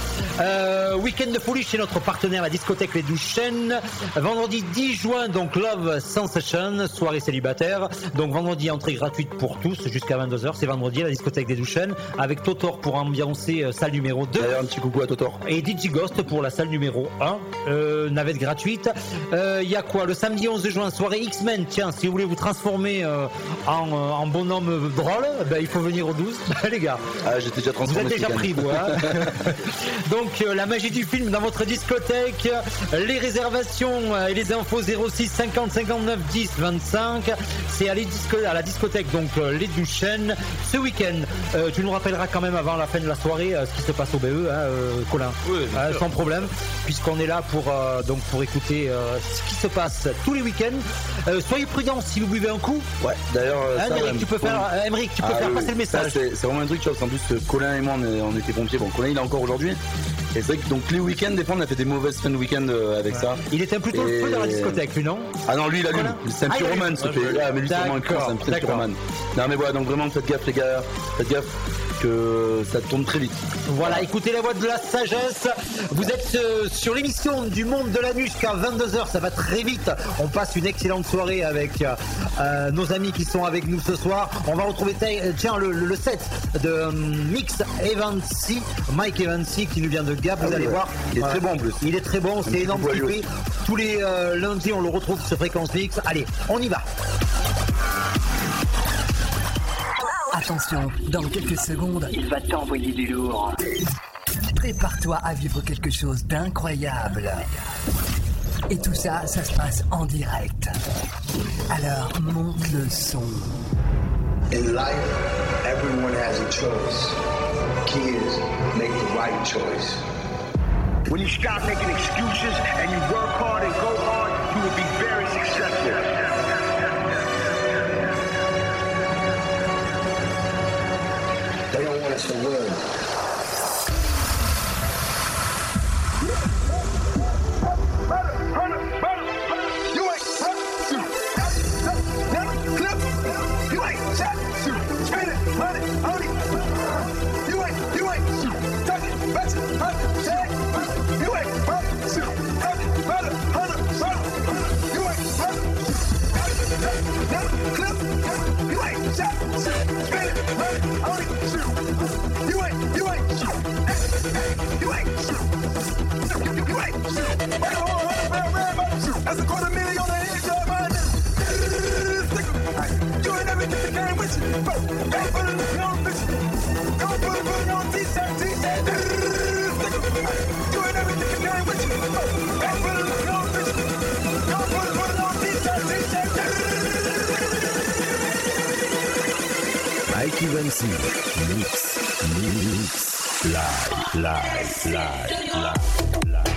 Euh, week-end de folie chez notre partenaire la discothèque Les Douze Chênes. Vendredi dix juin, donc Love Sensation, soirée célibataire. Donc vendredi entrée gratuite pour tous jusqu'à vingt-deux heures. C'est vendredi à la discothèque des Douze Chênes avec Totor pour ambiancer euh, salle numéro deux. D'ailleurs un petit coucou à Totor. Et D J Ghost pour la salle numéro un. Euh, navette gratuite. Il euh, y a quoi? Le samedi onze juin, soirée X-Men. Tiens, si vous voulez vous transformer euh, en, euh, en bonhomme drôle, ben, il faut venir au douze. Les gars. Ah, j'étais déjà transformé. Vous êtes déjà pris, vous. Hein. Donc euh, la magie du film dans votre discothèque, les réservations euh, et les infos zéro six cinquante cinquante-neuf dix vingt-cinq. C'est à, disco- à la discothèque donc euh, Les Douze Chênes ce week-end. Euh, tu nous rappelleras quand même avant la fin de la soirée euh, ce qui se passe au B E, hein, euh, Colin. Oui, euh, sans problème, puisqu'on est là pour euh, donc pour écouter euh, ce qui se passe tous les week-ends. Euh, soyez prudents si vous buvez un coup. Ouais. D'ailleurs, euh, hein, Emeric, tu peux faire, euh, Emeric, tu peux ah, faire oui, passer oui. le message. Ça, c'est, c'est vraiment un truc, tu vois, parce qu'en plus Colin et moi on, est, on était pompiers. Bon, Colin il est encore aujourd'hui. Et c'est vrai que donc les week-ends, des fois on a fait des mauvaises fins de week-end euh, avec ouais. ça. Il était plutôt et... le feu dans la discothèque, lui, non? Ah non, lui il allume. C'est un ah, pyromane, ce fait. Ah, mais lui c'est vraiment un con, c'est un pyromane. Non mais voilà, donc vraiment faites gaffe les gars, faites gaffe que ça tourne très vite. Voilà, écoutez la voix de la sagesse. Vous êtes euh, sur l'émission du Monde de la Nuit jusqu'à vingt-deux heures, ça va très vite. On passe une excellente soirée avec euh, nos amis qui sont avec nous ce soir. On va retrouver tiens le, le, le set de euh, Mix Evancy, Mike Evancy qui nous vient de Gap, vous ah, allez ouais. voir. Il est euh, très bon en plus. Il est très bon, c'est énorme ce qu'il fait. Tous les euh, lundis on le retrouve sur Fréquence Mix. Allez, on y va. Attention, dans quelques secondes, il va t'envoyer du lourd. Prépare-toi à vivre quelque chose d'incroyable. Et tout ça, ça se passe en direct. Alors, monte le son. In life, everyone has a choice. Key is make the right choice. When you stop making excuses and you work hard and go hard, you will be very successful. They don't want us to win. You ain't shot, spin it, run it, own it, shoot. ram, ram, ram. That's a quarter million on the hit job, man. You ain't never get the game with you. Go put it on, bitch. Go put it on t-shirt, t-shirt. You ain't never get the game with you. Go put it on, bitch. Go put it on t-shirt, t-shirt. Mikey Vinci, mix, mix, live, live, live, live, live.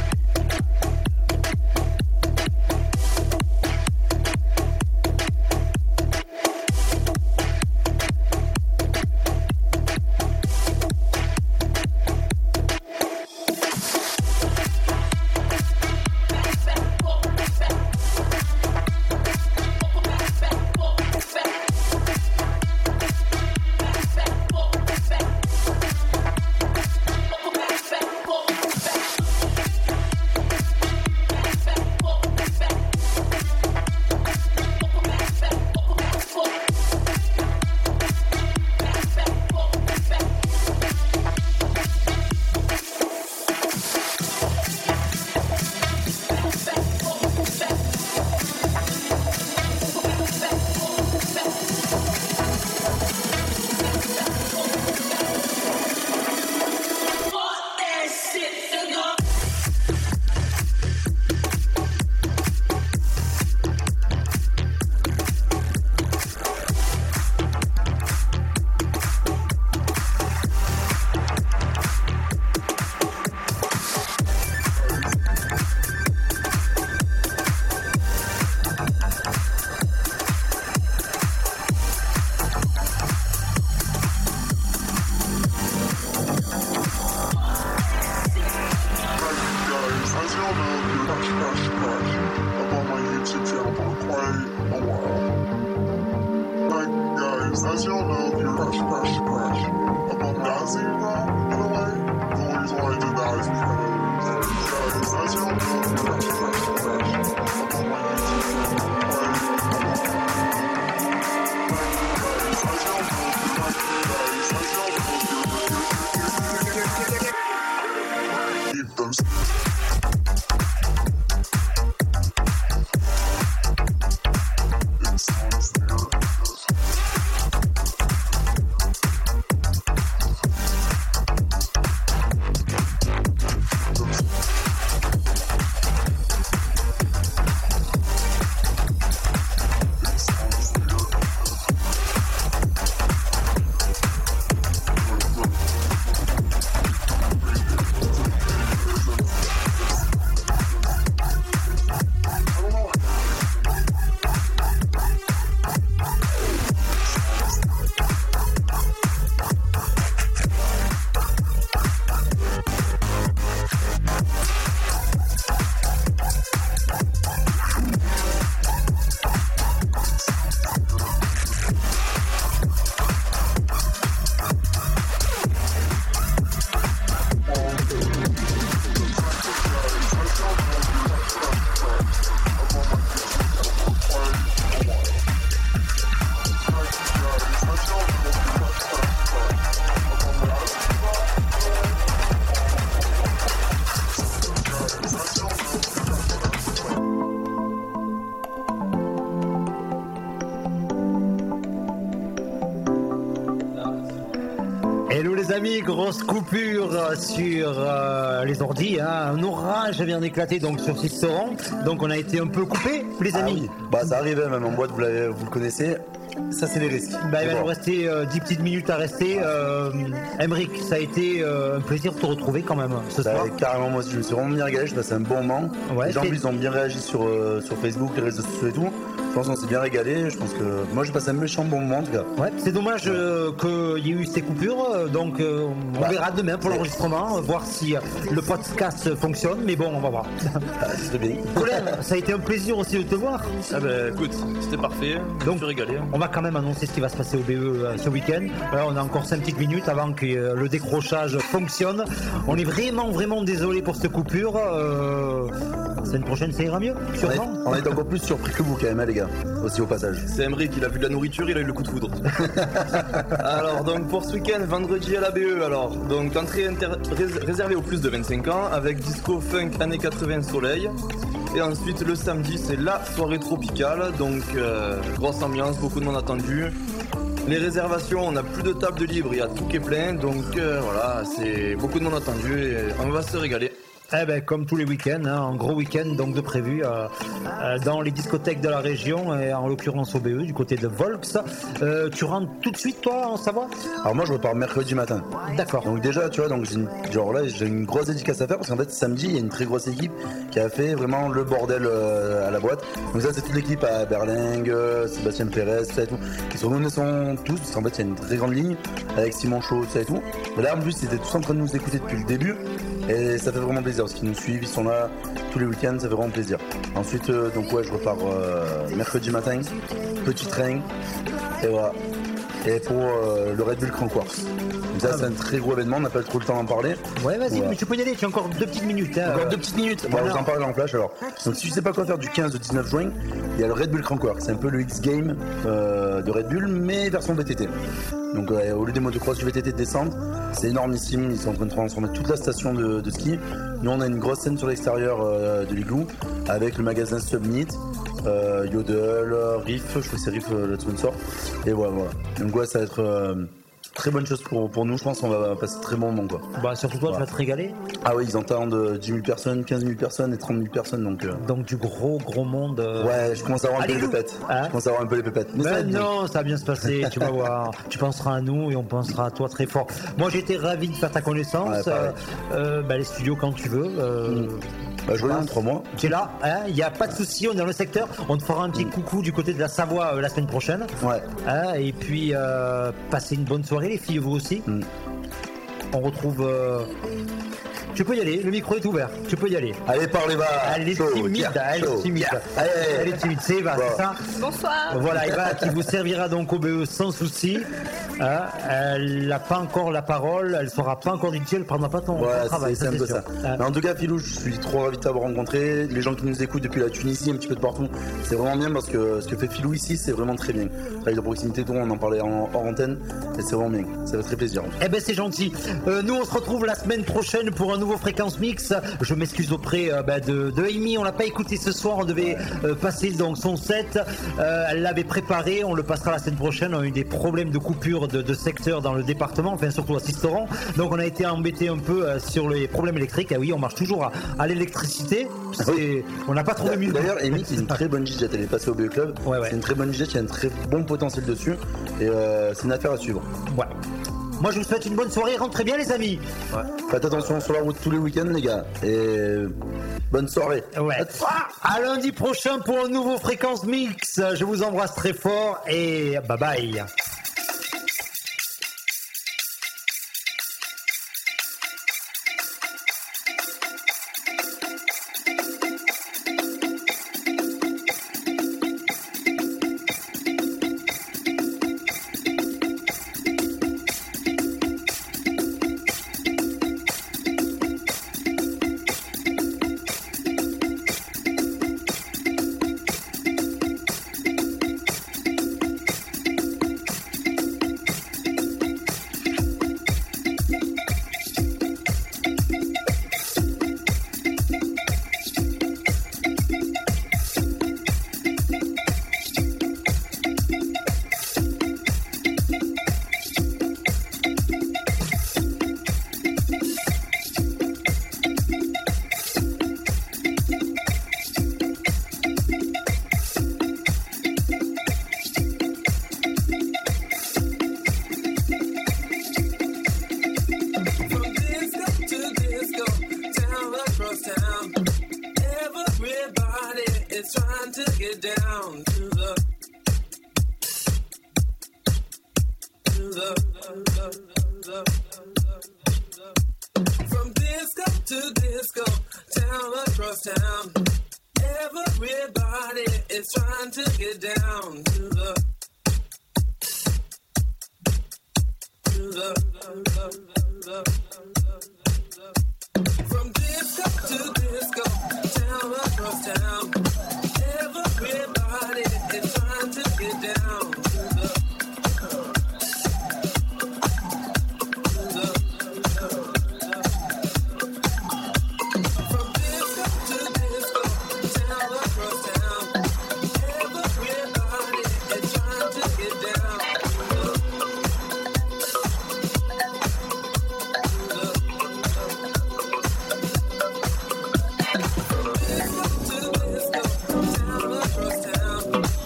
Hello les amis, grosse coupure sur euh, les ordis, hein. Un orage vient d'éclater donc sur Sisteron, donc on a été un peu coupé les amis. Ah oui. Bah ça arrive même en boîte, vous, l'avez, vous le connaissez, ça c'est les risques. Bah, il va nous rester euh, dix petites minutes à rester. Euh, Emric, ça a été euh, un plaisir de te retrouver quand même ce bah, soir. Carrément, moi aussi je me suis vraiment bien régalé, je passais un bon moment. Ouais, les gens c'est... ils ont bien réagi sur, euh, sur Facebook, les réseaux sociaux et tout. Je pense qu'on s'est bien régalé, je pense que moi j'ai passé un méchant bon moment en tout cas. Ouais, c'est dommage euh, qu'il y ait eu ces coupures, euh, donc euh, on bah, verra demain pour l'enregistrement, euh, voir si euh, le podcast fonctionne, mais bon, on va voir. Ah, c'était bien. Colin, ça a été un plaisir aussi de te voir. Ah ben écoute, c'était parfait, je me suis régalé. On va quand même annoncer ce qui va se passer au B E euh, ce week-end. Voilà, on a encore cinq petites minutes avant que euh, le décrochage fonctionne. On est vraiment, vraiment désolé pour cette coupure. Euh, la semaine prochaine, ça ira mieux, sûrement. On est, on est encore plus surpris que vous quand même, les gars. gars, aussi au passage. C'est Emery qui a vu de la nourriture, il a eu le coup de foudre. Alors donc pour ce week-end, vendredi à la B E, alors donc entrée inter- rés- réservée aux plus de vingt-cinq ans avec disco funk années quatre-vingts soleil. Et ensuite le samedi c'est la soirée tropicale, donc euh, grosse ambiance, beaucoup de monde attendu. Les réservations, on n'a plus de table de libre, il y a tout qui est plein, donc euh, voilà, c'est beaucoup de monde attendu et on va se régaler. Eh ben, comme tous les week-ends, hein, un gros week-end donc de prévu euh, euh, dans les discothèques de la région et en l'occurrence au B E du côté de Volks. Euh, tu rentres tout de suite toi en Savoie? Alors moi je repars mercredi matin. D'accord. Donc déjà tu vois, donc j'ai une, genre là j'ai une grosse dédicace à faire parce qu'en fait samedi il y a une très grosse équipe qui a fait vraiment le bordel euh, à la boîte. Donc ça c'est toute l'équipe à Berlingue, euh, Sébastien Pérez, tout ça et tout, qui sont venus sont tous parce qu'en fait il y a une très grande ligne avec Simon Chaud, tout ça et tout. Et là en plus ils étaient tous en train de nous écouter depuis le début. Et ça fait vraiment plaisir parce qu'ils nous suivent, ils sont là tous les week-ends, ça fait vraiment plaisir. Ensuite, euh, donc ouais, je repars euh, mercredi matin, petit train, et voilà. Et pour euh, le Red Bull Crank Wars. Donc ça, ah c'est un très gros événement, on n'a pas trop le temps d'en parler. Ouais, vas-y, voilà. Mais tu peux y aller, tu as encore deux petites minutes. Hein, encore euh... deux petites minutes, bon, je vous en parle en flash alors. Donc si tu sais pas quoi faire du quinze au dix-neuf juin, il y a le Red Bull Crank Wars. C'est un peu le X-Game euh, de Red Bull, mais version V T T. Donc euh, au lieu des motocross du V T T de descente, c'est énormissime, ils sont en train de transformer toute la station de, de ski. Nous on a une grosse scène sur l'extérieur euh, de l'igloo avec le magasin Subnit, euh, Yodel, Riff, je crois que c'est Riff euh, le sponsor. Et voilà, voilà. Donc ouais, ça va être euh, très bonne chose pour, pour nous, je pense qu'on va passer très bon moment quoi. Bah surtout toi, voilà. Tu vas te régaler. Ah oui, ils entendent dix mille personnes, quinze mille personnes et trente mille personnes donc... Euh... Donc du gros gros monde... Euh... Ouais, je commence à avoir un Allez, peu les pépettes. Hein je commence à avoir un peu les pépettes. Mais ben ça non, ça va bien se passer, tu vas voir. Tu penseras à nous et on pensera à toi très fort. Moi j'étais ravi de faire ta connaissance. Ouais, euh, euh, bah, les studios quand tu veux. Euh... Mmh. Bah, je reviens dans trois mois. Tu es là, il hein, n'y a pas de souci, on est dans le secteur. On te fera un petit mmh. coucou du côté de la Savoie euh, la semaine prochaine. Ouais. Hein, et puis, euh, passez une bonne soirée, les filles, vous aussi. Mmh. On retrouve. Euh... Tu peux y aller, le micro est ouvert, tu peux y aller. Allez, parlez bas. Elle est chaud, timide, yeah, elle est timide. Yeah. Allez, elle est timide, c'est Eva, bon. C'est ça? Bonsoir. Voilà, Eva qui vous servira donc au B E sans souci. Hein, elle n'a pas encore la parole, elle ne saura pas encore du tout, elle ne prendra pas ton, voilà, ton travail. C'est, c'est un peu ça. Hein. Mais en tout cas, Philou, je suis trop ravi de t'avoir rencontré. Les gens qui nous écoutent depuis la Tunisie, un petit peu de partout, c'est vraiment bien parce que ce que fait Philou ici, c'est vraiment très bien. Avec de proximité, dont on en parlait en hors antenne, et c'est vraiment bien. Ça fait très plaisir. Eh ben, c'est gentil. Euh, nous, on se retrouve la semaine prochaine pour un nouveau Fréquence Mix. Je m'excuse auprès euh, bah, de, de Amy, on l'a pas écouté ce soir, on devait euh, passer donc son set. Euh, elle l'avait préparé, on le passera la semaine prochaine. On a eu des problèmes de coupure de, de secteur dans le département, enfin surtout à Sisteron. Donc on a été embêté un peu euh, sur les problèmes électriques. Ah oui, on marche toujours à, à l'électricité. C'est, oui. On n'a pas trouvé mieux. D'ailleurs, Amy, c'est une très bonne G J, elle est passée au B E Club. Ouais, ouais. C'est une très bonne G J, il y a un très bon potentiel dessus. Et euh, c'est une affaire à suivre. Ouais. Moi je vous souhaite une bonne soirée, rentrez bien les amis. Ouais. Faites attention sur la route tous les week-ends les gars. Et bonne soirée. Ouais. À lundi prochain pour un nouveau Fréquence Mix. Je vous embrasse très fort et bye bye. From disco to disco, town across town, everybody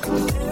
Yeah.